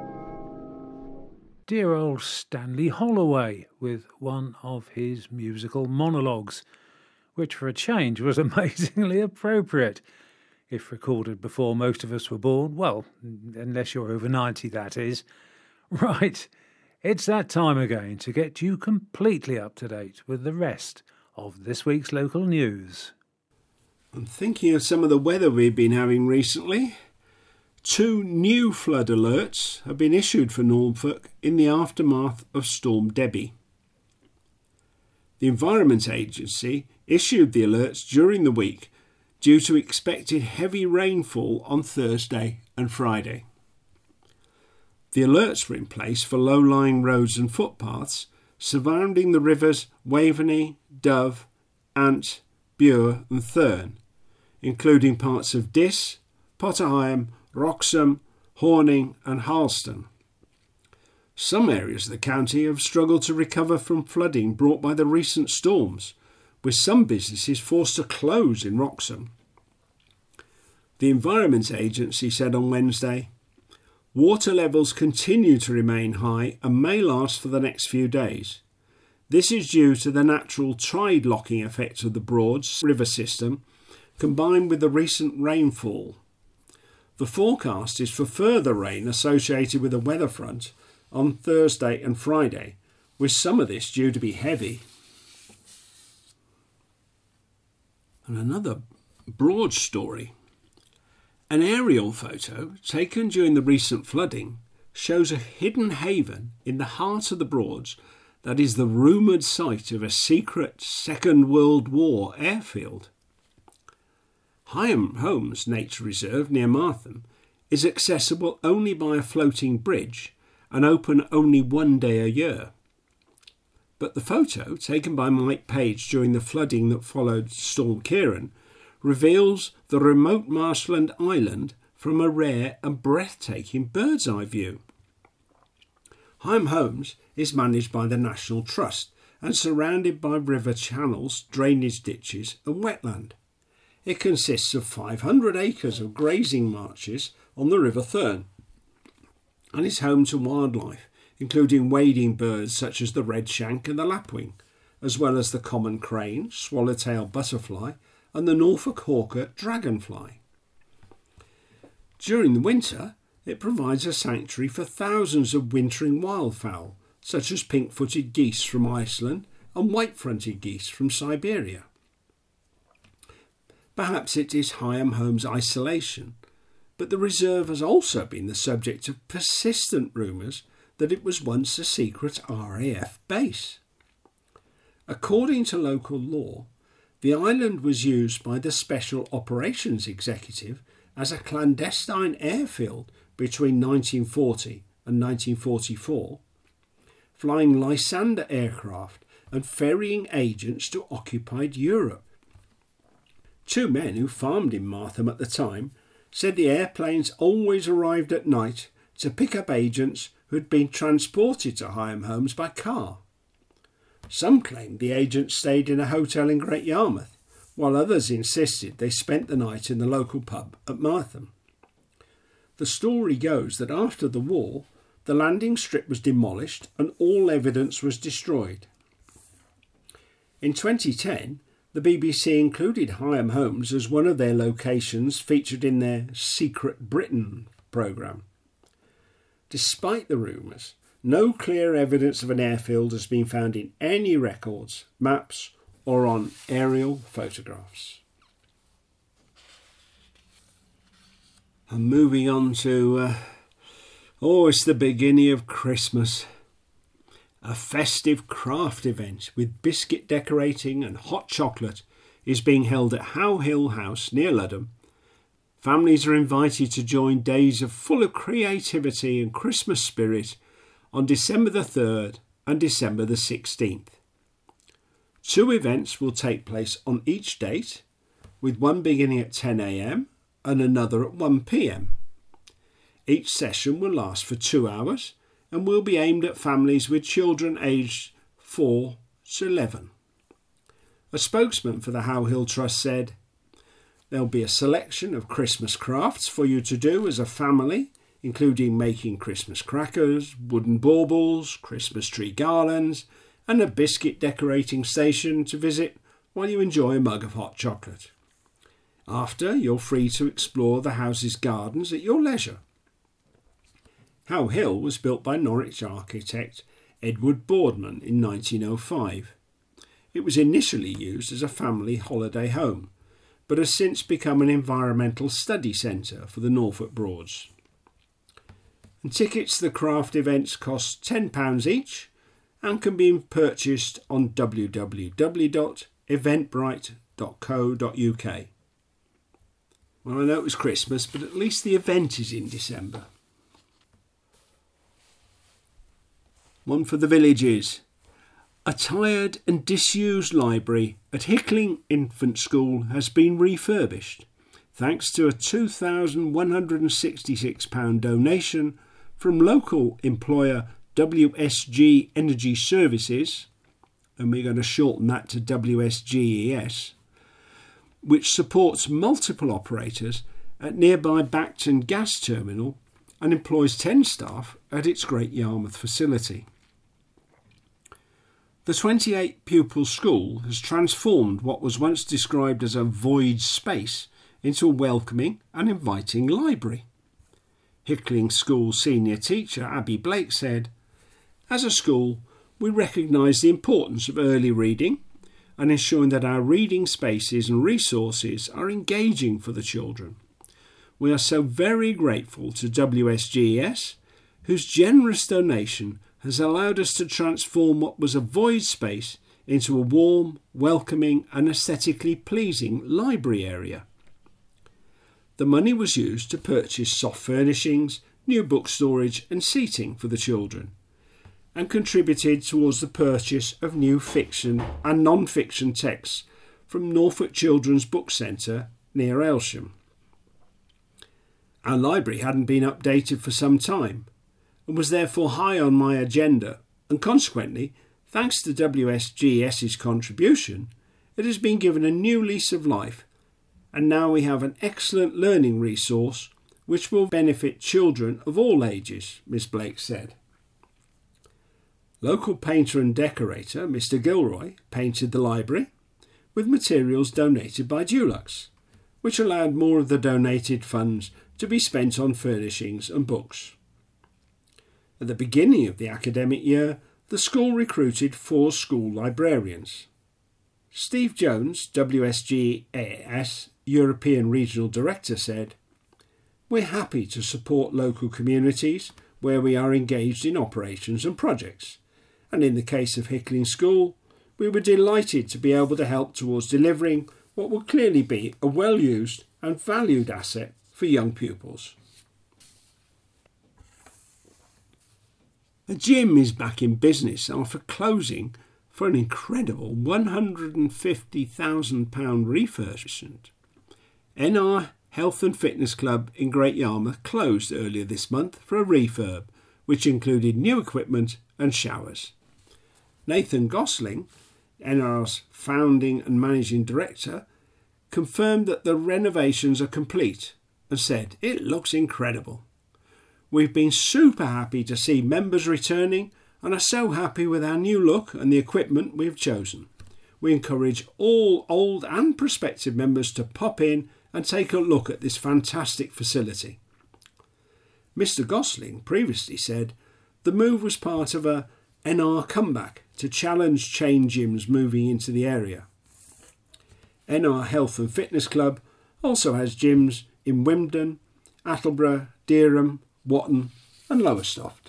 Dear old Stanley Holloway with one of his musical monologues, which for a change was amazingly appropriate, if recorded before most of us were born. Well, unless you're over 90, that is. Right, it's that time again to get you completely up to date with the rest of this week's local news. I'm thinking of some of the weather we've been having recently. 2 new flood alerts have been issued for Norfolk in the aftermath of Storm Debbie. The Environment Agency issued the alerts during the week due to expected heavy rainfall on Thursday and Friday. The alerts were in place for low-lying roads and footpaths surrounding the rivers Waveney, Dove, Ant, Bure and Thurn, including parts of Diss, Potter Heigham, Wroxham, Horning and Harleston. Some areas of the county have struggled to recover from flooding brought by the recent storms, with some businesses forced to close in Wroxham. The Environment Agency said on Wednesday, "Water levels continue to remain high and may last for the next few days. This is due to the natural tide locking effect of the Broads river system, combined with the recent rainfall. The forecast is for further rain associated with a weather front on Thursday and Friday, with some of this due to be heavy." And another Broad story. An aerial photo taken during the recent flooding shows a hidden haven in the heart of the Broads that is the rumoured site of a secret Second World War airfield. Heigham Holmes Nature Reserve near Martham is accessible only by a floating bridge and open only one day a year. But the photo, taken by Mike Page during the flooding that followed Storm Ciarán, reveals the remote marshland island from a rare and breathtaking bird's eye view. Heigham Holmes is managed by the National Trust and surrounded by river channels, drainage ditches and wetland. It consists of 500 acres of grazing marches on the River Thurn and is home to wildlife, including wading birds such as the redshank and the lapwing, as well as the common crane, swallowtail butterfly and the Norfolk hawker dragonfly. During the winter, it provides a sanctuary for thousands of wintering wildfowl, such as pink-footed geese from Iceland and white-fronted geese from Siberia. Perhaps it is Heigham Holmes' isolation, but the reserve has also been the subject of persistent rumours that it was once a secret RAF base. According to local law, the island was used by the Special Operations Executive as a clandestine airfield between 1940 and 1944, flying Lysander aircraft and ferrying agents to occupied Europe. Two men who farmed in Martham at the time said the airplanes always arrived at night to pick up agents who had been transported to Heigham Holmes by car. Some claimed the agents stayed in a hotel in Great Yarmouth, while others insisted they spent the night in the local pub at Martham. The story goes that after the war, the landing strip was demolished and all evidence was destroyed. In 2010, the BBC included Heigham Holmes as one of their locations featured in their Secret Britain programme. Despite the rumours, no clear evidence of an airfield has been found in any records, maps or on aerial photographs. And moving on to, it's the beginning of Christmas. A festive craft event with biscuit decorating and hot chocolate is being held at How Hill House near Ludham. Families are invited to join days full of creativity and Christmas spirit on December the 3rd and December the 16th. Two events will take place on each date, with one beginning at 10 a.m. and another at 1 p.m. Each session will last for 2 hours and will be aimed at families with children aged 4 to 11. A spokesman for the How Hill Trust said, "There'll be a selection of Christmas crafts for you to do as a family, including making Christmas crackers, wooden baubles, Christmas tree garlands, and a biscuit decorating station to visit while you enjoy a mug of hot chocolate. After, you're free to explore the house's gardens at your leisure." How Hill was built by Norwich architect Edward Boardman in 1905. It was initially used as a family holiday home, but has since become an environmental study centre for the Norfolk Broads. And tickets to the craft events cost £10 each and can be purchased on www.eventbrite.co.uk. Well, I know it was Christmas, but at least the event is in December. One for the villages. A tired and disused library at Hickling Infant School has been refurbished, thanks to a £2,166 donation from local employer WSG Energy Services, and we're going to shorten that to WSGES, which supports multiple operators at nearby Bacton Gas Terminal and employs 10 staff at its Great Yarmouth facility. The 28-pupil school has transformed what was once described as a void space into a welcoming and inviting library. Hickling School senior teacher Abby Blake said, "As a school, we recognise the importance of early reading and ensuring that our reading spaces and resources are engaging for the children. We are so very grateful to WSGES, whose generous donation has allowed us to transform what was a void space into a warm, welcoming and aesthetically pleasing library area." The money was used to purchase soft furnishings, new book storage and seating for the children, and contributed towards the purchase of new fiction and non-fiction texts from Norfolk Children's Book Centre near Aylsham. Our library hadn't been updated for some time and was therefore high on my agenda, and consequently, thanks to WSGS's contribution, it has been given a new lease of life, and now we have an excellent learning resource which will benefit children of all ages, Miss Blake said. Local painter and decorator Mr. Gilroy painted the library with materials donated by Dulux, which allowed more of the donated funds to be spent on furnishings and books. At the beginning of the academic year, the school recruited 4 school librarians. Steve Jones, WSGES European Regional Director, said, "We're happy to support local communities where we are engaged in operations and projects, and in the case of Hickling School, we were delighted to be able to help towards delivering what will clearly be a well-used and valued asset for young pupils." The gym is back in business after closing for an incredible £150,000 refurbishment. NR Health and Fitness Club in Great Yarmouth closed earlier this month for a refurb, which included new equipment and showers. Nathan Gosling, NR's founding and managing director, confirmed that the renovations are complete and said, "It looks incredible. We've been super happy to see members returning and are so happy with our new look and the equipment we've chosen. We encourage all old and prospective members to pop in and take a look at this fantastic facility." Mr. Gosling previously said the move was part of a NR comeback to challenge chain gyms moving into the area. NR Health and Fitness Club also has gyms in Wymondham, Attleborough, Dereham, Watton and Lowestoft.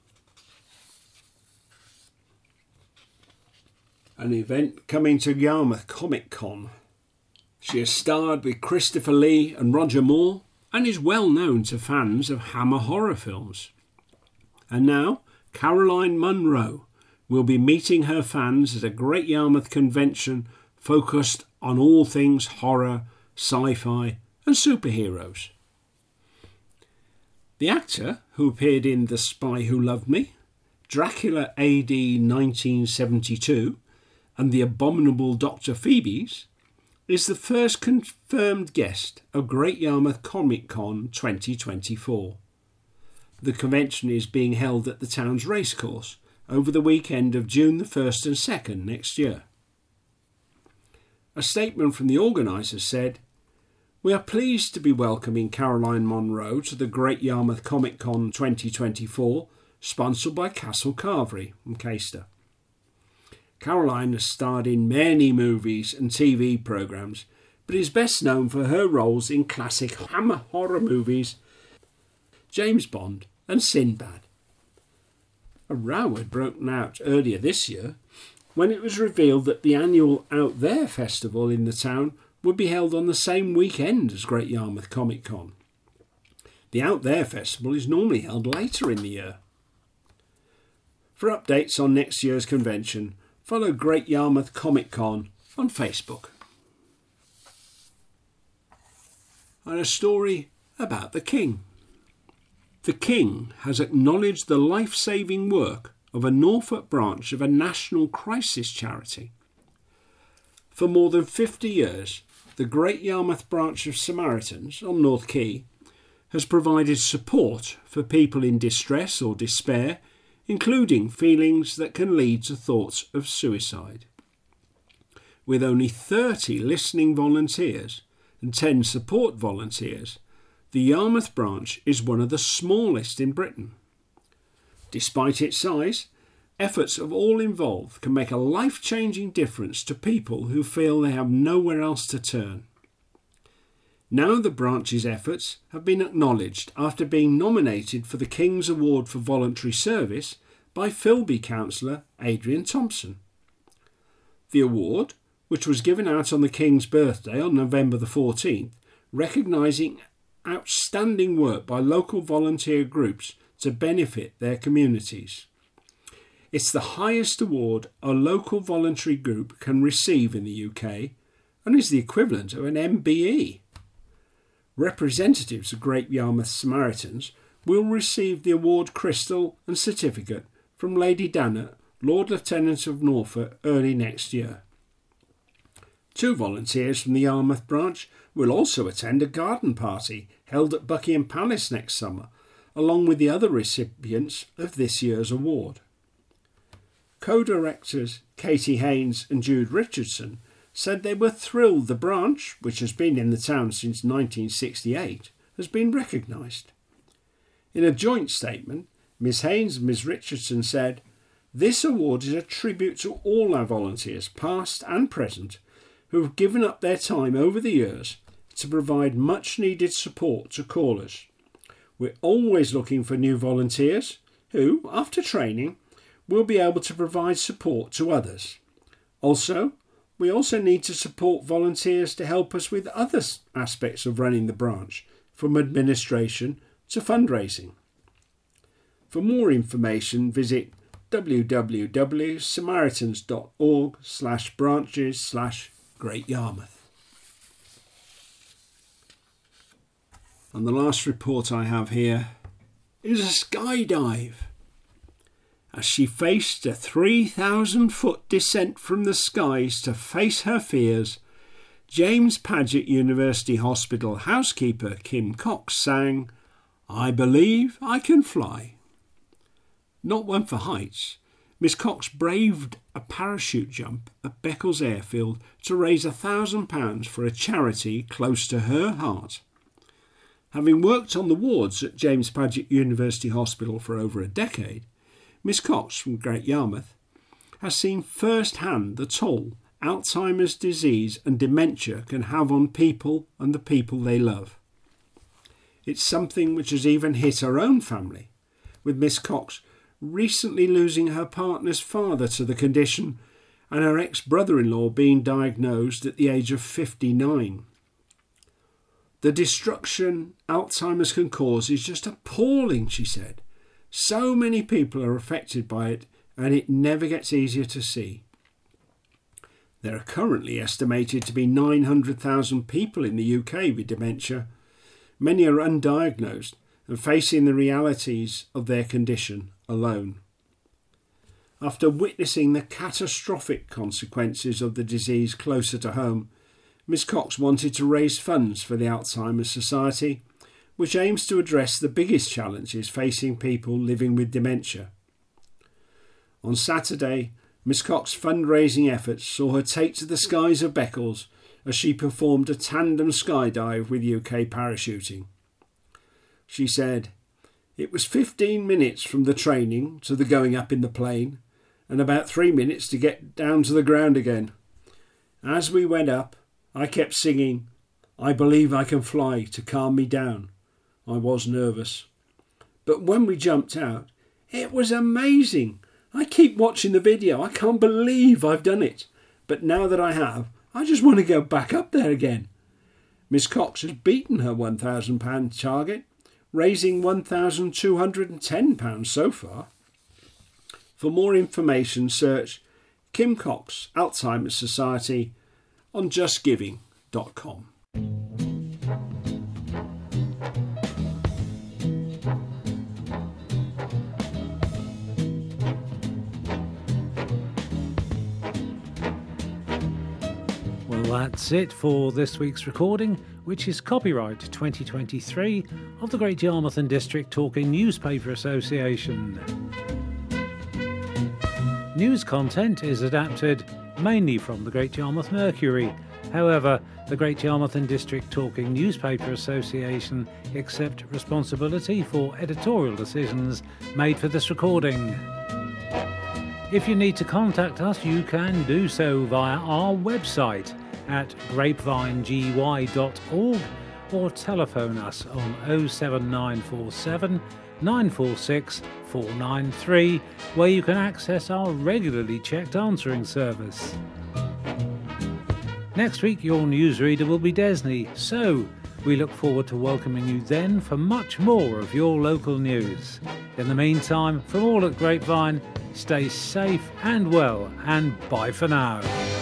An event coming to Yarmouth Comic Con. She has starred with Christopher Lee and Roger Moore and is well known to fans of Hammer horror films. And now Caroline Munro will be meeting her fans at a Great Yarmouth convention focused on all things horror, sci-fi and superheroes. The actor who appeared in The Spy Who Loved Me, Dracula AD 1972 and The Abominable Dr. Phoebes is the first confirmed guest of Great Yarmouth Comic Con 2024. The convention is being held at the town's racecourse over the weekend of June the 1st and 2nd next year. A statement from the organisers said, "We are pleased to be welcoming Caroline Munro to the Great Yarmouth Comic Con 2024, sponsored by Castle Carvery and Caister. Caroline has starred in many movies and TV programmes, but is best known for her roles in classic Hammer horror movies, James Bond and Sinbad." A row had broken out earlier this year when it was revealed that the annual Out There festival in the town would be held on the same weekend as Great Yarmouth Comic Con. The Out There festival is normally held later in the year. For updates on next year's convention, follow Great Yarmouth Comic Con on Facebook. And a story about the King. The King has acknowledged the life-saving work of a Norfolk branch of a national crisis charity. For more than 50 years, the Great Yarmouth branch of Samaritans on North Quay has provided support for people in distress or despair, including feelings that can lead to thoughts of suicide. With only 30 listening volunteers and 10 support volunteers, the Yarmouth branch is one of the smallest in Britain. Despite its size, efforts of all involved can make a life-changing difference to people who feel they have nowhere else to turn. Now the branch's efforts have been acknowledged after being nominated for the King's Award for Voluntary Service by Filby councillor Adrian Thompson. The award, which was given out on the King's birthday on November the 14th, recognising outstanding work by local volunteer groups to benefit their communities. It's the highest award a local voluntary group can receive in the UK and is the equivalent of an MBE. Representatives of Great Yarmouth Samaritans will receive the award crystal and certificate from Lady Dannatt, Lord Lieutenant of Norfolk, early next year. 2 volunteers from the Yarmouth branch will also attend a garden party held at Buckingham Palace next summer, along with the other recipients of this year's award. Co-directors Katie Haynes and Jude Richardson said they were thrilled the branch, which has been in the town since 1968, has been recognised. In a joint statement, Ms Haynes and Ms Richardson said, "This award is a tribute to all our volunteers, past and present, who have given up their time over the years to provide much needed support to callers. We're always looking for new volunteers who, after training, will be able to provide support to others. We also need to support volunteers to help us with other aspects of running the branch, from administration to fundraising." For more information, visit www.samaritans.org/branches/Great Yarmouth. And the last report I have here is a skydive. As she faced a 3,000-foot descent from the skies to face her fears, James Paget University Hospital housekeeper Kim Cox sang, "I believe I can fly." Not one for heights, Miss Cox braved a parachute jump at Beccles Airfield to raise £1,000 for a charity close to her heart. Having worked on the wards at James Paget University Hospital for over a decade, Miss Cox from Great Yarmouth has seen firsthand the toll Alzheimer's disease and dementia can have on people and the people they love. It's something which has even hit her own family, with Miss Cox recently losing her partner's father to the condition and her ex-brother-in-law being diagnosed at the age of 59. The destruction Alzheimer's can cause is just appalling, she said. So many people are affected by it, and it never gets easier to see. There are currently estimated to be 900,000 people in the UK with dementia. Many are undiagnosed and facing the realities of their condition alone. After witnessing the catastrophic consequences of the disease closer to home, Miss Cox wanted to raise funds for the Alzheimer's Society, which aims to address the biggest challenges facing people living with dementia. On Saturday, Miss Cox's fundraising efforts saw her take to the skies of Beccles as she performed a tandem skydive with UK parachuting. She said, "It was 15 minutes from the training to the going up in the plane, and about 3 minutes to get down to the ground again. As we went up, I kept singing, 'I believe I can fly,' to calm me down. I was nervous. But when we jumped out, it was amazing. I keep watching the video. I can't believe I've done it. But now that I have, I just want to go back up there again." Miss Cox has beaten her £1,000 target, raising £1,210 so far. For more information, search Kim Cox, Alzheimer's Society, on justgiving.com. Well, that's it for this week's recording, which is copyright 2023 of the Great Yarmouth and District Talking Newspaper Association. News content is adapted mainly from the Great Yarmouth Mercury. However, the Great Yarmouth and District Talking Newspaper Association accept responsibility for editorial decisions made for this recording. If you need to contact us, you can do so via our website at grapevinegi.org or telephone us on 07947 946 493, where you can access our regularly checked answering service. Next week your newsreader will be Desney, so we look forward to welcoming you then for much more of your local news. In the meantime, from all at Grapevine, stay safe and well, and bye for now.